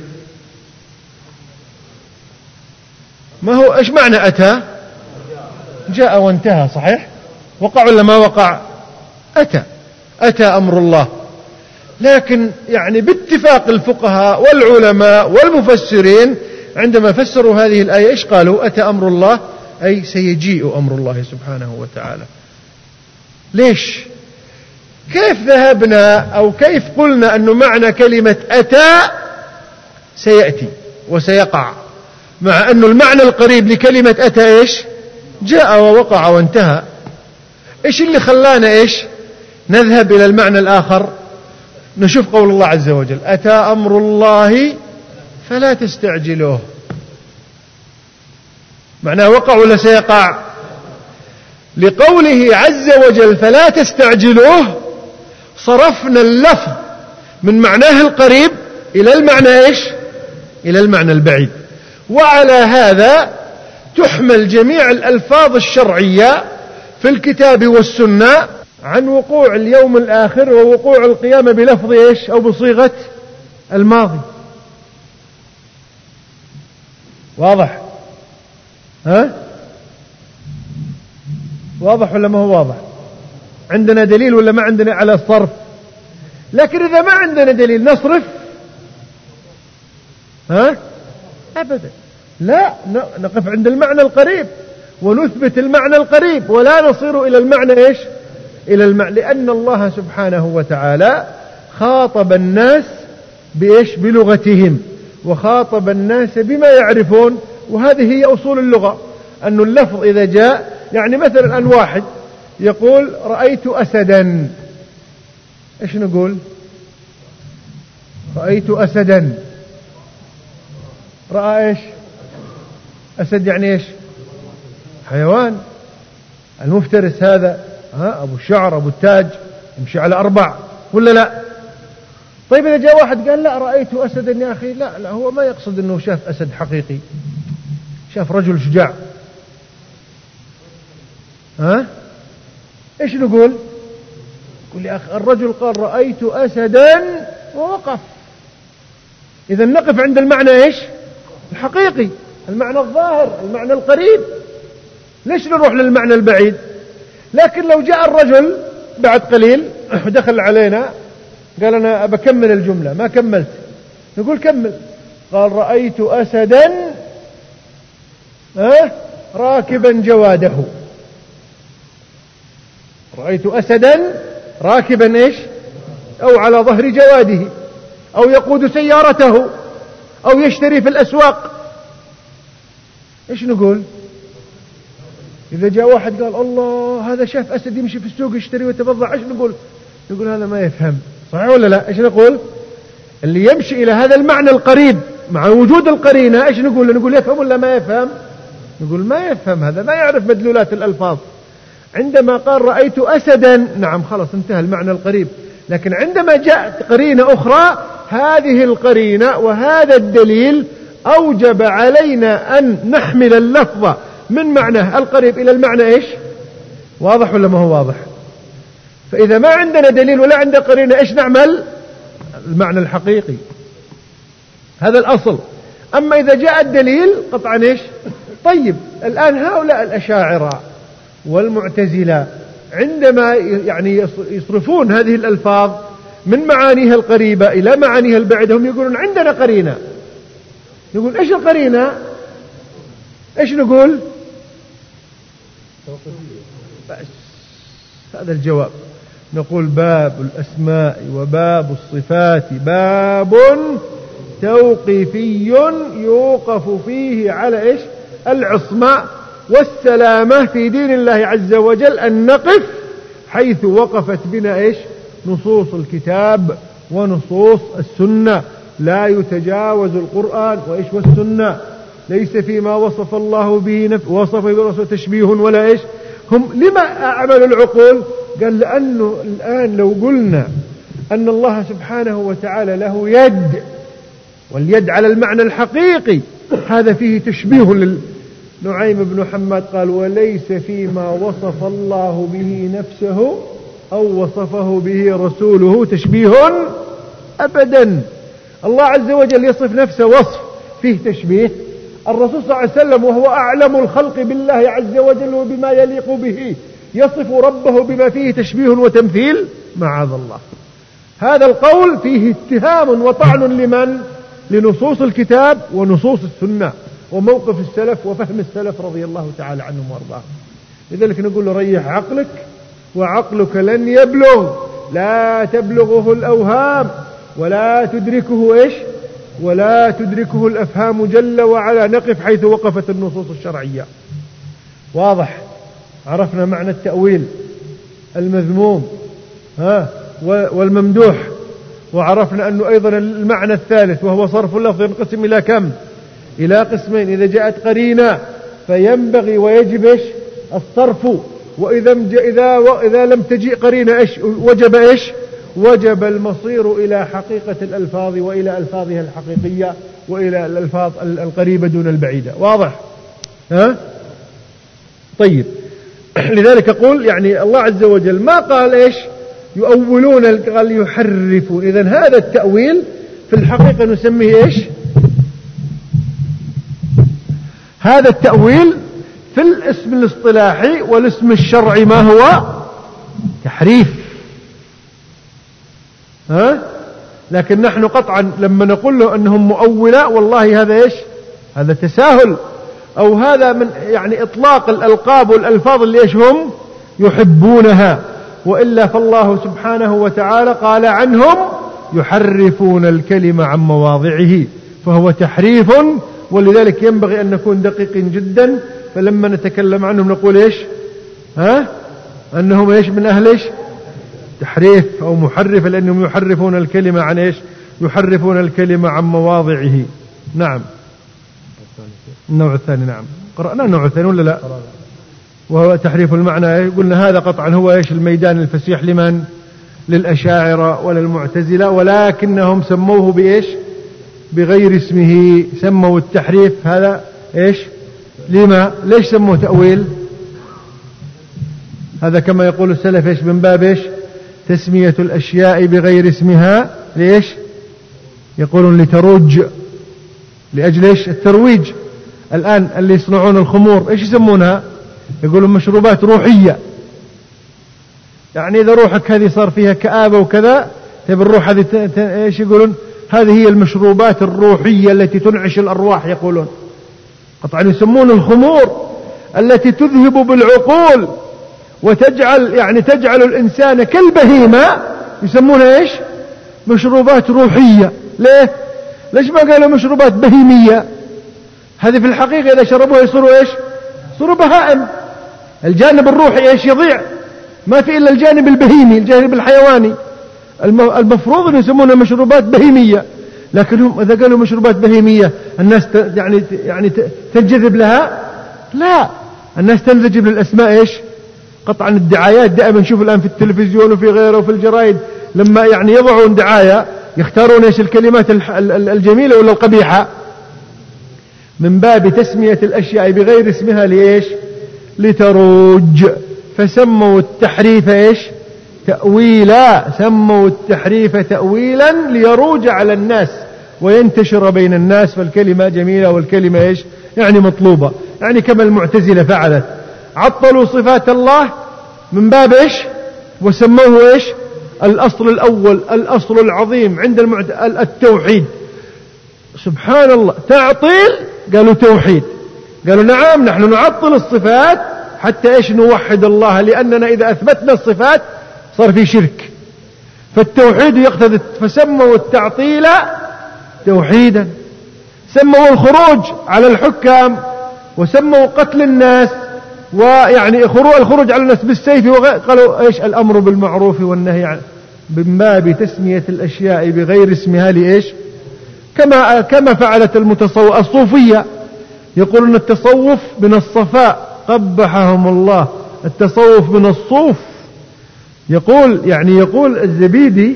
C: ما هو إيش معنى أتى؟ جاء وانتهى، صحيح؟ وقع ولا ما وقع؟ أتى، أتى أمر الله. لكن يعني باتفاق الفقهاء والعلماء والمفسرين عندما فسروا هذه الآية إيش قالوا؟ أتى أمر الله أي سيجيء أمر الله سبحانه وتعالى. ليش؟ كيف ذهبنا أو كيف قلنا أنه معنى كلمة أتى سيأتي وسيقع، مع أنه المعنى القريب لكلمة أتى إيش؟ جاء ووقع وانتهى. إيش اللي خلانا إيش؟ نذهب إلى المعنى الآخر. نشوف قول الله عز وجل أتى أمر الله فلا تستعجلوه، معناه وقع ولا سيقع؟ لقوله عز وجل فلا تستعجلوه صرفنا اللفظ من معناه القريب إلى المعنى إيش؟ إلى المعنى البعيد. وعلى هذا تحمل جميع الألفاظ الشرعية في الكتاب والسنة عن وقوع اليوم الآخر ووقوع القيامة بلفظ إيش؟ أو بصيغة الماضي. واضح؟ ها؟ واضح ولا ما هو واضح؟ عندنا دليل ولا ما عندنا على الصرف؟ لكن إذا ما عندنا دليل نصرف؟ ها؟ أبدا، لا، نقف عند المعنى القريب ونثبت المعنى القريب، ولا نصير إلى المعنى إيش؟ إلى المعنى، لأن الله سبحانه وتعالى خاطب الناس بإيش؟ بلغتهم، وخاطب الناس بما يعرفون. وهذه هي أصول اللغة، أن اللفظ إذا جاء، يعني مثلا أن واحد يقول رأيت أسدا، إيش نقول؟ رأيت أسدا، رأى إيش؟ أسد يعني إيش؟ حيوان، المفترس هذا، ها، أبو الشعر أبو التاج، يمشي على أربع ولا لا؟ طيب إذا جاء واحد قال لا رأيت أسدا يا أخي، لا لا، هو ما يقصد أنه شاف أسد حقيقي، شاف رجل شجاع. ها؟ إيش نقول؟ يقول يا أخي الرجل قال رأيت أسدا ووقف. إذا نقف عند المعنى إيش؟ الحقيقي، المعنى الظاهر، المعنى القريب. ليش نروح للمعنى البعيد؟ لكن لو جاء الرجل بعد قليل ودخل علينا قال أنا بكمل الجملة، ما كملت، نقول كمل. قال رأيت أسدا أه؟ راكبا جواده، رأيت أسدا راكبا إيش؟ أو على ظهر جواده، أو يقود سيارته، أو يشتري في الأسواق. إيش نقول؟ إذا جاء واحد قال الله هذا شاف أسد يمشي في السوق يشتري ويتبضع، إيش نقول؟ نقول هذا ما يفهم. صحيح ولا لا؟ إيش نقول؟ اللي يمشي إلى هذا المعنى القريب مع وجود القرينة إيش نقول؟ نقول يفهم ولا ما يفهم؟ نقول ما يفهم، هذا ما يعرف مدلولات الألفاظ. عندما قال رأيت أسدا، نعم خلاص انتهى المعنى القريب. لكن عندما جاءت قرينة أخرى، هذه القرينة وهذا الدليل أوجب علينا أن نحمل اللفظ من معنى القريب إلى المعنى إيش؟ واضح ولا ما هو واضح؟ فإذا ما عندنا دليل ولا عندنا قرينة إيش نعمل؟ المعنى الحقيقي، هذا الأصل. أما إذا جاء الدليل قطعا إيش؟ طيب الآن هؤلاء الأشاعرة والمعتزلة عندما يعني يصرفون هذه الألفاظ من معانيها القريبة إلى معانيها البعيدة، هم يقولون عندنا قرينة. نقول إيش القرينة؟ إيش نقول؟ بس هذا الجواب. نقول باب الأسماء وباب الصفات باب توقيفي يوقف فيه على إيش؟ العصمة والسلامة في دين الله عز وجل، أن نقف حيث وقفت بنا إيش؟ نصوص الكتاب ونصوص السنة. لا يتجاوز القرآن وإيش والسنة، ليس فيما وصف الله به نفسه وصف برسول تشبيه ولا إيش. هم لما أعملوا العقول؟ قال لأنه الآن لو قلنا أن الله سبحانه وتعالى له يد، واليد على المعنى الحقيقي، هذا فيه تشبيه لل نعيم بن حماد قال وليس فيما وصف الله به نفسه أو وصفه به رسوله تشبيه أبدا. الله عز وجل يصف نفسه وصف فيه تشبيه، الرسول صلى الله عليه وسلم وهو أعلم الخلق بالله عز وجل وبما يليق به يصف ربه بما فيه تشبيه وتمثيل، معاذ الله. هذا القول فيه اتهام وطعن لمن؟ لنصوص الكتاب ونصوص السنة وموقف السلف وفهم السلف رضي الله تعالى عنهم وارضاهم. لذلك نقول له ريح عقلك، وعقلك لن يبلغ، لا تبلغه الأوهام ولا تدركه إيش؟ ولا تدركه الأفهام جل وعلا. نقف حيث وقفت النصوص الشرعية. واضح؟ عرفنا معنى التأويل المذموم ها والممدوح، وعرفنا أنه أيضا المعنى الثالث وهو صرف اللفظ ينقسم إلى كم؟ إلى قسمين. إذا جاءت قرينة فينبغي ويجب إيش؟ الصرف، وإذا إذا إذا لم تجيء قرينة إيش وجب إيش؟ وجب المصير إلى حقيقة الألفاظ وإلى ألفاظها الحقيقية وإلى الألفاظ القريبة دون البعيدة. واضح؟ ها؟ طيب، لذلك أقول يعني الله عز وجل ما قال إيش؟ يؤولون، قال يحرفون. إذن هذا التأويل في الحقيقة نسميه إيش؟ هذا التأويل في الاسم الاصطلاحي والاسم الشرعي ما هو؟ تحريف. ها؟ لكن نحن قطعا لما نقول له أنهم مؤولة والله هذا إيش؟ هذا تساهل، أو هذا من يعني إطلاق الألقاب والألفاظ اللي إيش هم يحبونها. وإلا فالله سبحانه وتعالى قال عنهم يحرفون الكلمة عن مواضعه، فهو تحريف. ولذلك ينبغي أن نكون دقيقين جدا، فلما نتكلم عنهم نقول إيش؟ ها؟ أنهم إيش؟ من أهل إيش؟ تحريف أو محرف، لأنهم يحرفون الكلمة عن إيش؟ يحرفون الكلمة عن مواضعه. نعم. النوع الثاني نعم قرأنا النوع الثاني ولا لا؟ وهو تحريف المعنى. قلنا هذا قطعا هو إيش؟ الميدان الفسيح لمن؟ للأشاعرة وللمعتزلة، ولكنهم سموه بإيش؟ بغير اسمه. سموا التحريف هذا إيش؟ لما؟ ليش سموه تأويل؟ هذا كما يقول السلف إيش؟ من باب إيش؟ تسمية الأشياء بغير اسمها. ليش؟ يقولون لتروج، لأجل إيش؟ الترويج. الآن اللي يصنعون الخمور إيش يسمونها؟ يقولون مشروبات روحية. يعني إذا روحك هذه صار فيها كآبة وكذا، تبي الروح هذه إيش يقولون؟ هذه هي المشروبات الروحية التي تنعش الأرواح. يقولون قطعا يسمون الخمور التي تذهب بالعقول وتجعل يعني تجعل الإنسان كالبهيمة، يسمونها إيش؟ مشروبات روحية. ليه؟ ليش ما قالوا مشروبات بهيمية؟ هذه في الحقيقة إذا شربوها يصيروا إيش؟ يصيروا بهائم. الجانب الروحي إيش يضيع، ما في إلا الجانب البهيمي، الجانب الحيواني. المفروض أن يسمونها مشروبات بهيمية، لكن هم إذا قالوا مشروبات بهيمية الناس يعني يعني تنجذب لها؟ لا، الناس تنجذب للأسماء إيش؟ قطعا الدعايات دائما نشوف الآن في التلفزيون وفي غيره وفي الجرائد لما يعني يضعون دعاية يختارون إيش الكلمات الجميلة ولا القبيحة، من باب تسمية الأشياء بغير اسمها لإيش؟ لتروج. فسموا التحريف إيش؟ تأويلا، سموا التحريف تأويلا ليروج على الناس وينتشر بين الناس، فالكلمة جميلة والكلمة إيش؟ يعني مطلوبة. يعني كما المعتزلة فعلت، عطلوا صفات الله من باب إيش؟ وسموه إيش؟ الأصل الأول، الأصل العظيم عند المعت... التوحيد. سبحان الله، تعطيل قالوا توحيد، قالوا نعم نحن نعطل الصفات حتى إيش؟ نوحد الله، لأننا إذا أثبتنا الصفات صار في شرك، فالتوحيد يقتضي. فسموا التعطيل توحيدا، سموا الخروج على الحكام، وسموا قتل الناس ويعني الخروج على الناس بالسيف وغير، قالوا إيش؟ الأمر بالمعروف والنهي عن، من باب تسمية الأشياء بغير اسمها لإيش؟ كما كما فعلت المتصوف الصوفية، يقولون التصوف من الصفاء، قبحهم الله، التصوف من الصوف. يقول يعني يقول الزبيدي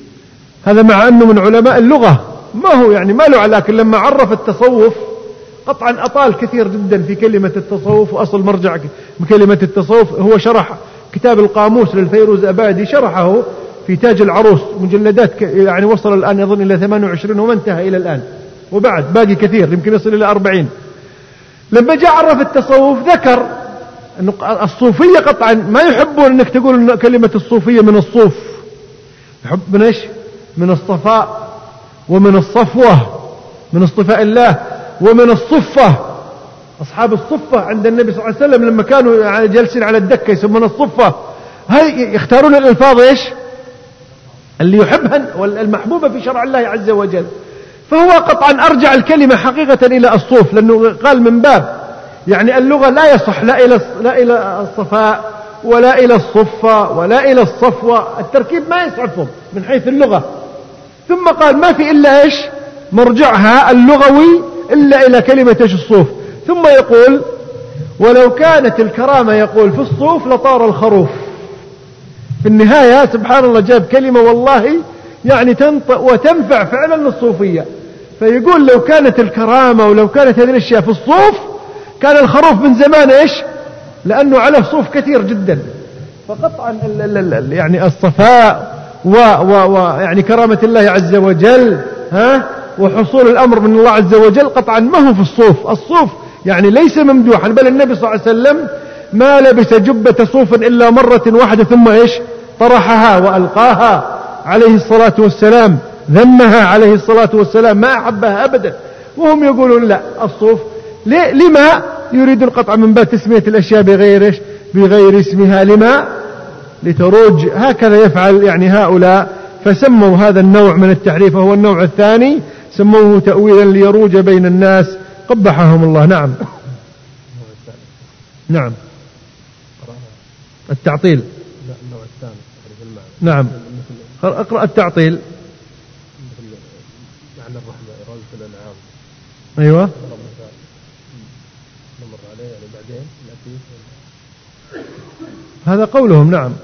C: هذا مع أنه من علماء اللغة، ما هو يعني ما له، لكن لما عرف التصوف قطعا أطال كثير جدا في كلمة التصوف، وأصل مرجع من كلمة التصوف هو شرح كتاب القاموس للفيروز أبادي، شرحه في تاج العروس مجلدات يعني وصل الآن يظن إلى ثمانية وعشرين وما انتهى إلى الآن، وبعد باقي كثير يمكن يصل إلى أربعين. لما جاء عرف التصوف ذكر أن الصوفية قطعا ما يحبون أنك تقول أن كلمة الصوفية من الصوف، يحب من إيش؟ من الصفاء ومن الصفوة، من اصطفاء الله، ومن الصفة. أصحاب الصفة عند النبي صلى الله عليه وسلم لما كانوا جالسين على الدكة يسمون الصفة، هاي يختارون الألفاظ إيش؟ اللي يحبها والمحبوبة في شرع الله عز وجل. فهو قطعا أرجع الكلمة حقيقة إلى الصوف، لأنه قال من باب يعني اللغة لا يصح لا إلى لا إلى الصفاء ولا إلى الصفة ولا إلى الصفوة، التركيب ما يسعفهم من حيث اللغة. ثم قال ما في إلا إيش؟ مرجعها اللغوي إلا إلى كلمة إيش؟ الصوف. ثم يقول ولو كانت الكرامة يقول في الصوف لطار الخروف. في النهاية سبحان الله جاب كلمة والله يعني تنطق وتنفع فعلا للصوفية. فيقول لو كانت الكرامة ولو كانت هذه الأشياء في الصوف كان الخروف من زمان إيش؟ لأنه على صوف كثير جدا. فقطعا ال ال ال يعني الصفاء و و و يعني كرامة الله عز وجل ها وحصول الأمر من الله عز وجل قطعا ما هو في الصوف. الصوف يعني ليس ممدوحا، بل النبي صلى الله عليه وسلم ما لبس جبة صوف إلا مرة واحدة ثم إيش؟ طرحها وألقاها عليه الصلاة والسلام، ذمها عليه الصلاة والسلام، ما أحبها أبدا. وهم يقولون لا الصوف لما يريد القطع من باب تسمية الأشياء بغير إيش؟ بغير اسمها. لما؟ لتروج. هكذا يفعل يعني هؤلاء. فسموا هذا النوع من التحريف وهو النوع الثاني سموه تأويلا ليروج بين الناس، قبحهم الله. نعم نعم التعطيل. نعم اقرأ التعطيل.
B: معنى الرحمة إرادة الأنعام.
C: أيوة
B: نمر عليه يعني بعدين
C: هذا قولهم. نعم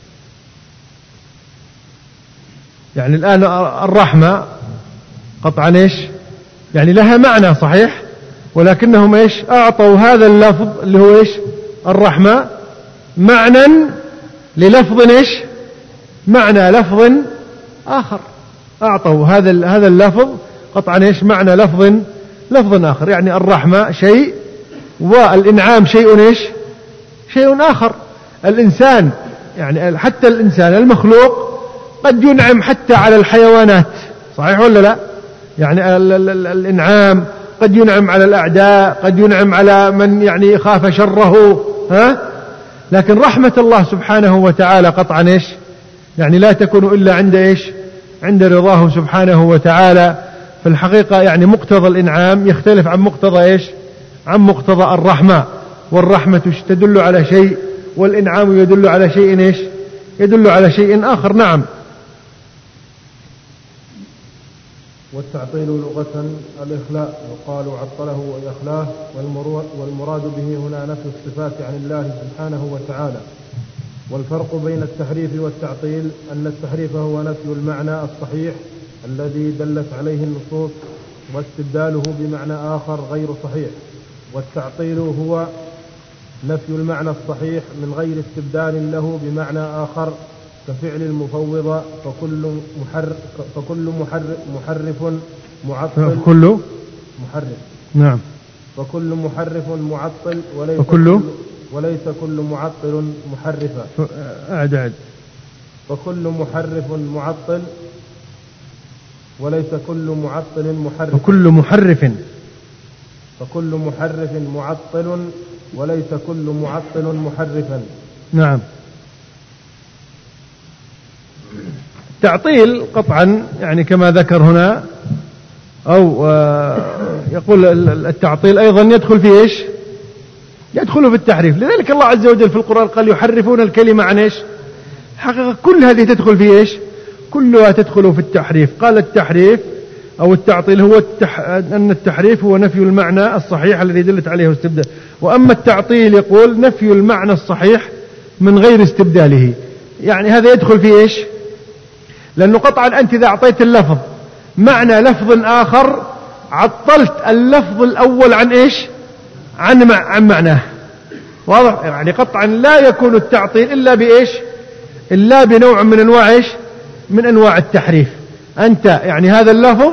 C: يعني الآن الرحمة قطعا إيش؟ يعني لها معنى صحيح، ولكنهم إيش؟ أعطوا هذا اللفظ اللي هو إيش؟ الرحمة معنى للفظ إيش؟ معنى لفظ آخر. أعطوا هذا هذا اللفظ قطعا إيش؟ معنى لفظ لفظ آخر. يعني الرحمة شيء والإنعام شيء إيش؟ شيء آخر. الإنسان يعني حتى الإنسان المخلوق قد ينعم حتى على الحيوانات، صحيح ولا لا؟ يعني ال ال ال الإنعام قد ينعم على الأعداء، قد ينعم على من يعني خاف شره، ها؟ لكن رحمة الله سبحانه وتعالى قطعا إيش؟ يعني لا تكون إلا عند إيش؟ عند رضاه سبحانه وتعالى. في الحقيقة يعني مقتضى الإنعام يختلف عن مقتضى إيش؟ عن مقتضى الرحمة. والرحمة تدل على شيء، والإنعام يدل على شيء إيش؟ يدل على شيء آخر. نعم.
B: والتعطيل لغة الإخلاء، يقال عطله وإخلاه، والمراد به هنا نفي الصفات عن الله سبحانه وتعالى. والفرق بين التحريف والتعطيل أن التحريف هو نفي المعنى الصحيح الذي دلت عليه النصوص واستبداله بمعنى آخر غير صحيح، والتعطيل هو نفي المعنى الصحيح من غير استبدال له بمعنى آخر كفعل المفوضة، فكل محرف فكل محرف محرف معطل
C: فكل
B: محرف
C: نعم
B: فكل محرف معطل وليس
C: فكل
B: كل وليس كل معطل محرفا.
C: أعد أعد
B: فكل محرف معطل وليس كل معطل محرف.
C: فكل محرف
B: فكل محرف معطل وليس كل معطل محرفا.
C: نعم. التعطيل قطعا يعني كما ذكر هنا، أو يقول التعطيل أيضا يدخل في إيش؟ يدخل في التحريف. لذلك الله عز وجل في القرآن قال يحرفون الكلمة عن إيش؟ حقيقة كل هذه تدخل في إيش؟ كلها تدخل في التحريف. قال التحريف أو التعطيل هو التح... أن التحريف هو نفي المعنى الصحيح الذي دلت عليه استبدال، وأما التعطيل يقول نفي المعنى الصحيح من غير استبداله. يعني هذا يدخل في إيش؟ لأنه قطعا أنت إذا أعطيت اللفظ معنى لفظ آخر عطلت اللفظ الأول عن إيش؟ عن, مع... عن معناه. واضح؟ يعني قطعا لا يكون التعطيل إلا بإيش؟ إلا بنوع من أنواع إيش؟ من أنواع التحريف. أنت يعني هذا اللفظ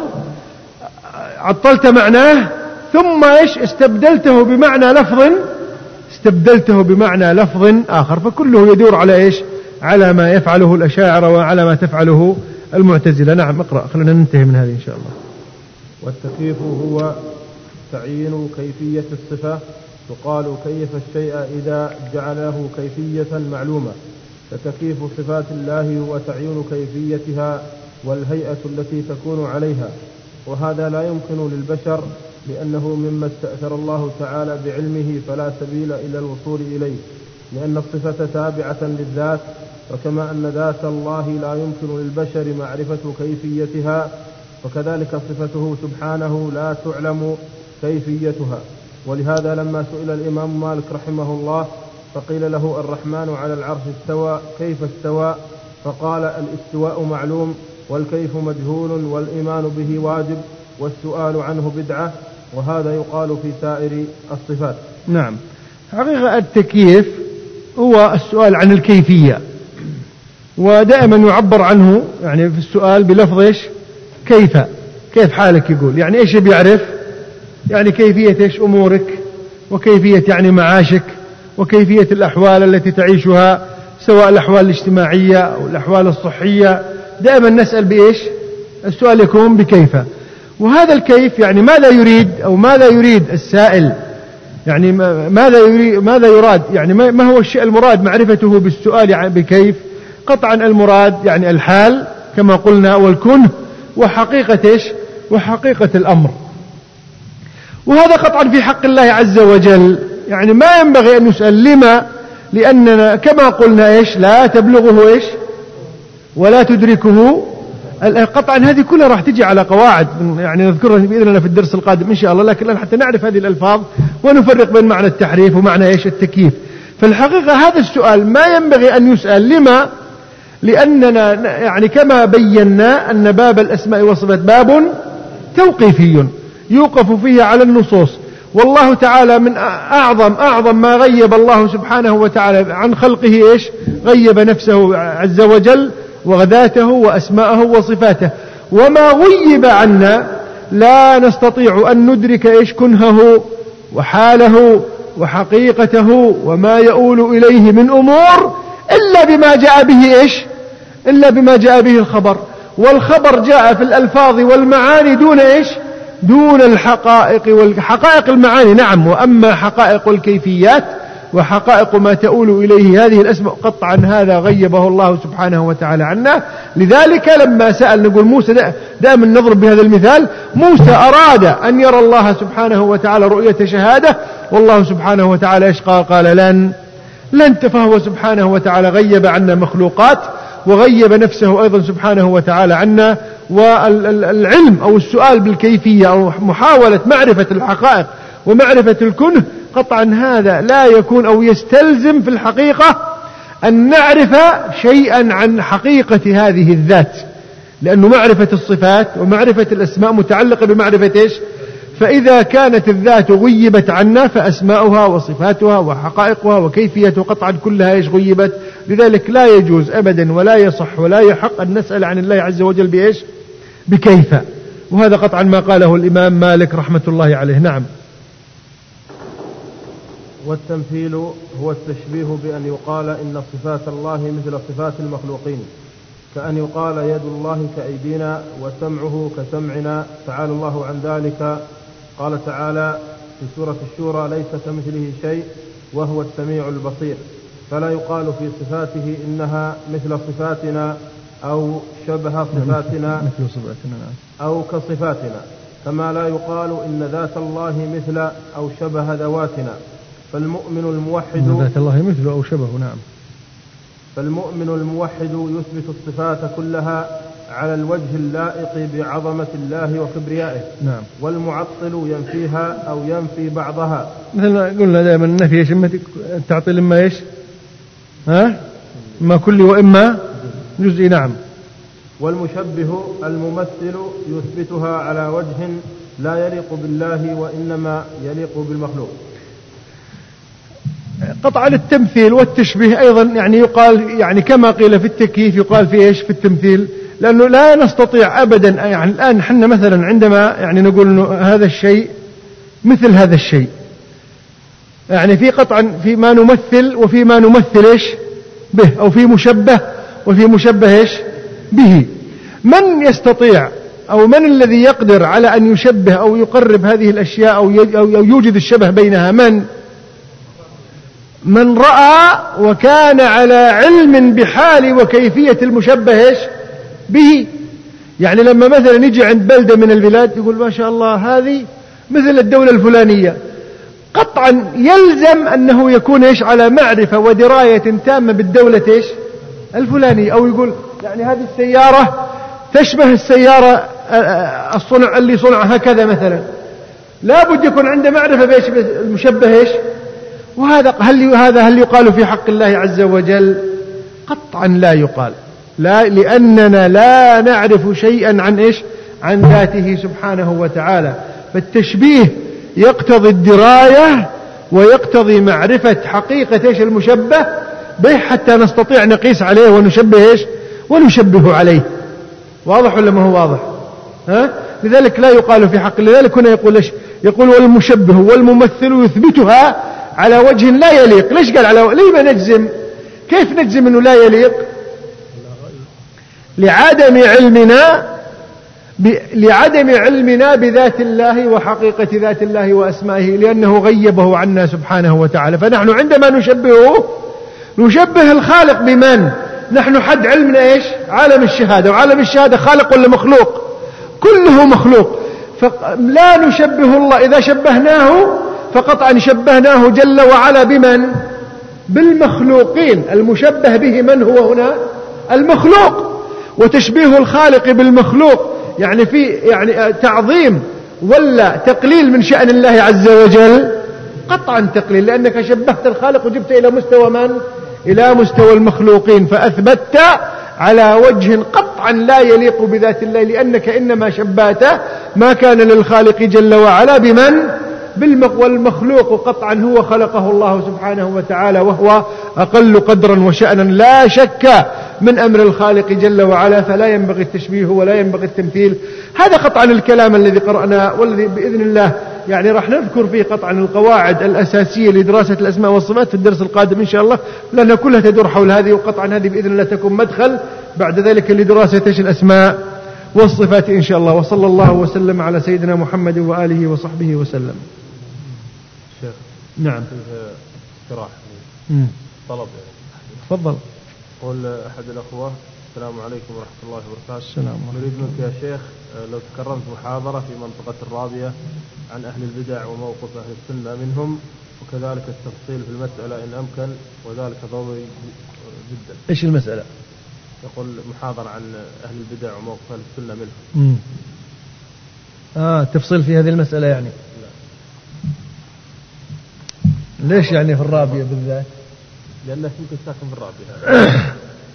C: عطلت معناه ثم إيش؟ استبدلته بمعنى لفظ استبدلته بمعنى لفظ آخر، فكله يدور على إيش؟ على ما يفعله الأشاعرة وعلى ما تفعله المعتزلة. نعم اقرأ، خلينا ننتهي من هذه إن شاء الله.
B: والتكييف هو تعيين كيفية الصفة، يقال كيف الشيء إذا جعله كيفية معلومة، فتكييف صفات الله هو تعيين كيفيتها والهيئة التي تكون عليها، وهذا لا يمكن للبشر لأنه مما استأثر الله تعالى بعلمه فلا سبيل إلى الوصول إليه، لأن الصفة تابعة للذات، وكما أن ذات الله لا يمكن للبشر معرفة كيفيتها فكذلك صفته سبحانه لا تعلم كيفيتها. ولهذا لما سئل الإمام مالك رحمه الله فقيل له الرحمن على العرش استوى كيف استوى؟ فقال الاستواء معلوم والكيف مجهول والإيمان به واجب والسؤال عنه بدعة، وهذا يقال في سائر الصفات.
C: نعم. حقيقة التكييف هو السؤال عن الكيفية، ودائما يعبر عنه يعني في السؤال بلفظ إيش؟ كيف كيف حالك، يقول يعني إيش بيعرف؟ يعني كيفية إيش أمورك، وكيفية يعني معاشك، وكيفية الأحوال التي تعيشها سواء الأحوال الاجتماعية أو الأحوال الصحية. دائما نسأل بإيش؟ السؤال يكون بكيف. وهذا الكيف يعني ماذا يريد أو ماذا يريد السائل، يعني ماذا يريد ماذا يراد، يعني ما هو الشيء المراد معرفته بالسؤال يعني بكيف؟ قطعا المراد يعني الحال كما قلنا والكنه وحقيقة إيش؟ وحقيقة الأمر. وهذا قطعا في حق الله عز وجل، يعني ما ينبغي أن يسأل لما، لأننا كما قلنا إيش؟ لا تبلغه إيش؟ ولا تدركه. قطعا هذه كلها راح تجي على قواعد يعني نذكرها بإذن الله في الدرس القادم إن شاء الله، لكن حتى نعرف هذه الألفاظ ونفرق بين معنى التحريف ومعنى إيش؟ التكييف. فالحقيقة هذا السؤال ما ينبغي أن يسأل لما، لأننا يعني كما بينا أن باب الأسماء والصفات باب توقيفي يوقف فيه على النصوص، والله تعالى من أعظم أعظم ما غيب الله سبحانه وتعالى عن خلقه إيش؟ غيب نفسه عز وجل وذاته وأسماءه وصفاته، وما غيب عنا لا نستطيع أن ندرك إيش؟ كنهه وحاله وحقيقته وما يؤول إليه من أمور إلا بما جاء به إيش؟ إلا بما جاء به الخبر، والخبر جاء في الألفاظ والمعاني دون إيش؟ دون الحقائق والحقائق المعاني. نعم. وأما حقائق الكيفيات وحقائق ما تؤول إليه هذه الأسماء قطعا هذا غيبه الله سبحانه وتعالى عنا. لذلك لما سأل نقول موسى دائما نضرب بهذا المثال، موسى أراد أن يرى الله سبحانه وتعالى رؤية شهادة، والله سبحانه وتعالى إيش قال؟ قال لن لن فهو سبحانه وتعالى غيب عنا مخلوقات، وغيب نفسه أيضا سبحانه وتعالى عنا. والعلم أو السؤال بالكيفية أو محاولة معرفة الحقائق ومعرفة الكنه قطعا هذا لا يكون أو يستلزم في الحقيقة أن نعرف شيئا عن حقيقة هذه الذات، لأنه معرفة الصفات ومعرفة الأسماء متعلقة بمعرفة إيش؟ فإذا كانت الذات غيبت عنا فأسماؤها وصفاتها وحقائقها وكيفية قطعا كلها إيش؟ غيبت. لذلك لا يجوز أبدا ولا يصح ولا يحق أن نسأل عن الله عز وجل بإيش؟ بكيف. وهذا قطعا ما قاله الإمام مالك رحمة الله عليه. نعم.
B: والتمثيل هو التشبيه بأن يقال إن صفات الله مثل صفات المخلوقين، كأن يقال يد الله كأيدينا وسمعه كسمعنا، تعالى الله عن ذلك. قال تعالى في سورة الشورى: ليس كمثله شيء وهو السميع البصير. فلا يقال في صفاته إنها مثل صفاتنا أو شبه صفاتنا أو كصفاتنا، كما لا يقال إن ذات الله مثل أو شبه ذواتنا. فالمؤمن الموحد
C: ذات الله مثل أو شبه. نعم.
B: فالمؤمن الموحد يثبت الصفات كلها على الوجه اللائق بعظمة الله وكبريائه.
C: نعم.
B: والمعطل ينفيها أو ينفي بعضها،
C: مثل ما قلنا دائما النفي إيش؟ التعطيل إما إيش؟ ها؟ إما كلي وإما جزئي. نعم.
B: والمشبه الممثل يثبتها على وجه لا يليق بالله وإنما يليق بالمخلوق.
C: قطعا التمثيل والتشبيه أيضا يعني يقال، يعني كما قيل في التكييف يقال في إيش؟ في التمثيل، لأنه لا نستطيع أبدا. يعني الآن حنا مثلا عندما يعني نقول هذا الشيء مثل هذا الشيء، يعني في قطعا في ما نمثل وفي ما نمثل إيش؟ به، أو في مشبه وفي مشبه إيش؟ به. من يستطيع أو من الذي يقدر على أن يشبه أو يقرب هذه الأشياء أو يوجد الشبه بينها؟ من من رأى وكان على علم بحال وكيفية المشبه إيش؟ به. يعني لما مثلا يجي عند بلدة من البلاد يقول ما شاء الله هذه مثل الدولة الفلانية، قطعا يلزم أنه يكون إيش؟ على معرفة ودراية تامة بالدولة إيش؟ الفلانية. أو يقول يعني هذه السيارة تشبه السيارة الصنع اللي صنعها كذا مثلا، لا بد يكون عنده معرفة بإيش؟ المشبه إيش؟ وهذا هل هذا هل يقال في حق الله عز وجل؟ قطعا لا يقال، لا، لأننا لا نعرف شيئا عن إيش؟ عن ذاته سبحانه وتعالى. فالتشبيه يقتضي الدراية ويقتضي معرفة حقيقة إيش؟ المشبه به، حتى نستطيع نقيس عليه ونشبه إيش؟ ونشبه عليه. واضح ولا ما هو واضح؟ ها؟ لذلك لا يقال في حق. لذلك هنا يقول إيش؟ يقول والمشبه والممثل يثبتها على وجه لا يليق. ليش قال على؟ ليه نجزم؟ كيف نجزم أنه لا يليق؟ لعدم علمنا ب... لعدم علمنا بذات الله وحقيقة ذات الله وأسمائه، لأنه غيبه عنا سبحانه وتعالى. فنحن عندما نشبهه نشبه الخالق بمن؟ نحن حد علمنا إيش؟ عالم الشهادة، وعالم الشهادة خالق ولا مخلوق؟ كله مخلوق. فلا نشبه الله، إذا شبهناه فقطعا شبهناه جل وعلا بمن؟ بالمخلوقين. المشبه به من هو هنا؟ المخلوق. وتشبيه الخالق بالمخلوق يعني في يعني تعظيم ولا تقليل من شأن الله عز وجل؟ قطعا تقليل، لأنك شبهت الخالق وجبت إلى مستوى من؟ إلى مستوى المخلوقين، فأثبتت على وجه قطعا لا يليق بذات الله، لأنك إنما شبهت ما كان للخالق جل وعلا بمن؟ والمخلوق قطعا هو خلقه الله سبحانه وتعالى، وهو أقل قدرا وشأنا لا شك من أمر الخالق جل وعلا، فلا ينبغي التشبيه ولا ينبغي التمثيل. هذا قطعا الكلام الذي قرأناه، والذي بإذن الله يعني راح نذكر فيه قطعا القواعد الأساسية لدراسة الأسماء والصفات في الدرس القادم إن شاء الله، لأنها كلها تدور حول هذه، وقطعا هذه بإذن الله تكون مدخل بعد ذلك لدراسة الأسماء والصفات إن شاء الله. وصلى الله وسلم على سيدنا محمد وآله وصحبه وسلم.
B: شيخ.
C: نعم.
B: اقتراح طلب يعني.
C: تفضل.
B: قول أحد الأخوة: السلام عليكم ورحمة الله وبركاته.
C: السلام.
B: نريد منك يا شيخ لو تكرمت محاضرة في منطقة الرابية عن أهل البدع وموقف أهل السنة منهم، وكذلك التفصيل في المسألة إن أمكن، وذلك ضروري جدا.
C: إيش المسألة؟
B: يقول محاضرة عن أهل البدع وموقف أهل السنة منهم.
C: مم. آه تفصيل في هذه المسألة يعني. لا. ليش يعني في الرابية بالذات؟
B: لأنه يمكن ساكن في الرابية.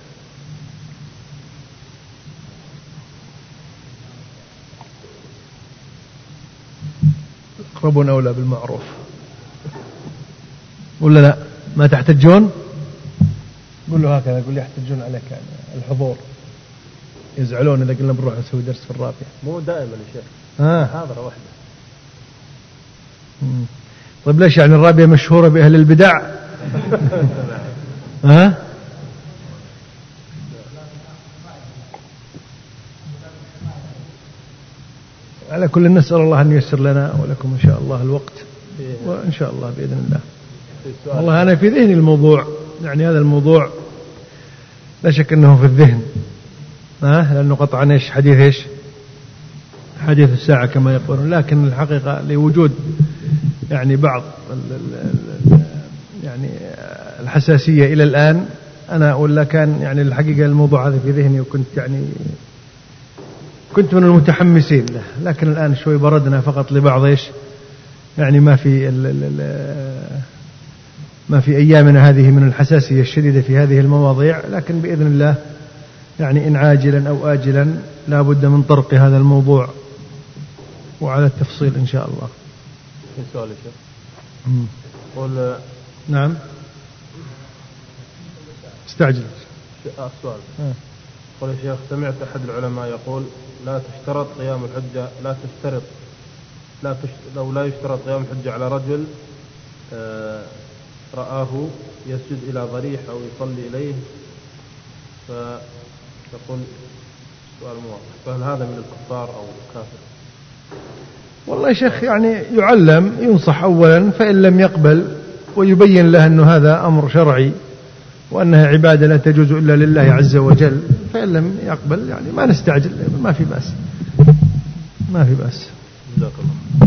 C: أقربون أولى بالمعروف ولا لا؟ ما تحتجون؟ قول له هكذا، قول لي يحتجون عليك يعني الحضور، يزعلون إذا قلنا بنروح نسوي درس في الرابية.
B: مو دائما يا شيخ،
C: آه.
B: محاضرة واحدة.
C: مم. طيب ليش يعني الرابية مشهورة بأهل البدع؟ ها؟ على كل نسأل الله أن ييسر لنا ولكم إن شاء الله الوقت، وإن شاء الله بإذن الله. والله أنا في ذهني الموضوع، يعني هذا الموضوع لا شك أنه في الذهن، ها؟ لأنه قطعا إيش حديث إيش حديث الساعة كما يقولون، لكن الحقيقة لوجود يعني بعض ال ال يعني الحساسية إلى الآن، أنا أقول لك كان يعني الحقيقة الموضوع هذا في ذهني، وكنت يعني كنت من المتحمسين له، لكن الآن شوي بردنا فقط لبعض إيش يعني ما في ال ال ما في أيامنا هذه من الحساسية الشديدة في هذه المواضيع، لكن بإذن الله يعني إن عاجلا أو آجلا لا بد من طرق هذا الموضوع وعلى التفصيل إن شاء الله.
B: في سؤال يا شيخ. قول.
C: نعم استعجل.
B: السؤال. قل يا شيخ: سمعت أحد العلماء يقول لا تشترط قيام الحجة لا تشترط لا تشت... لو لا يشترط قيام الحجة على رجل آه رآه يسجد إلى ضريح أو يصلي إليه، فيقول سؤال موضح، فهل هذا من الكفار أو كافر؟
C: والله يا شيخ يعني يعلم، ينصح أولا، فإن لم يقبل ويبين له أنه هذا أمر شرعي وأنها عبادة لا تجوز إلا لله عز وجل، فإن لم يقبل يعني ما نستعجل، ما في بأس ما في بأس.
B: جزاك الله.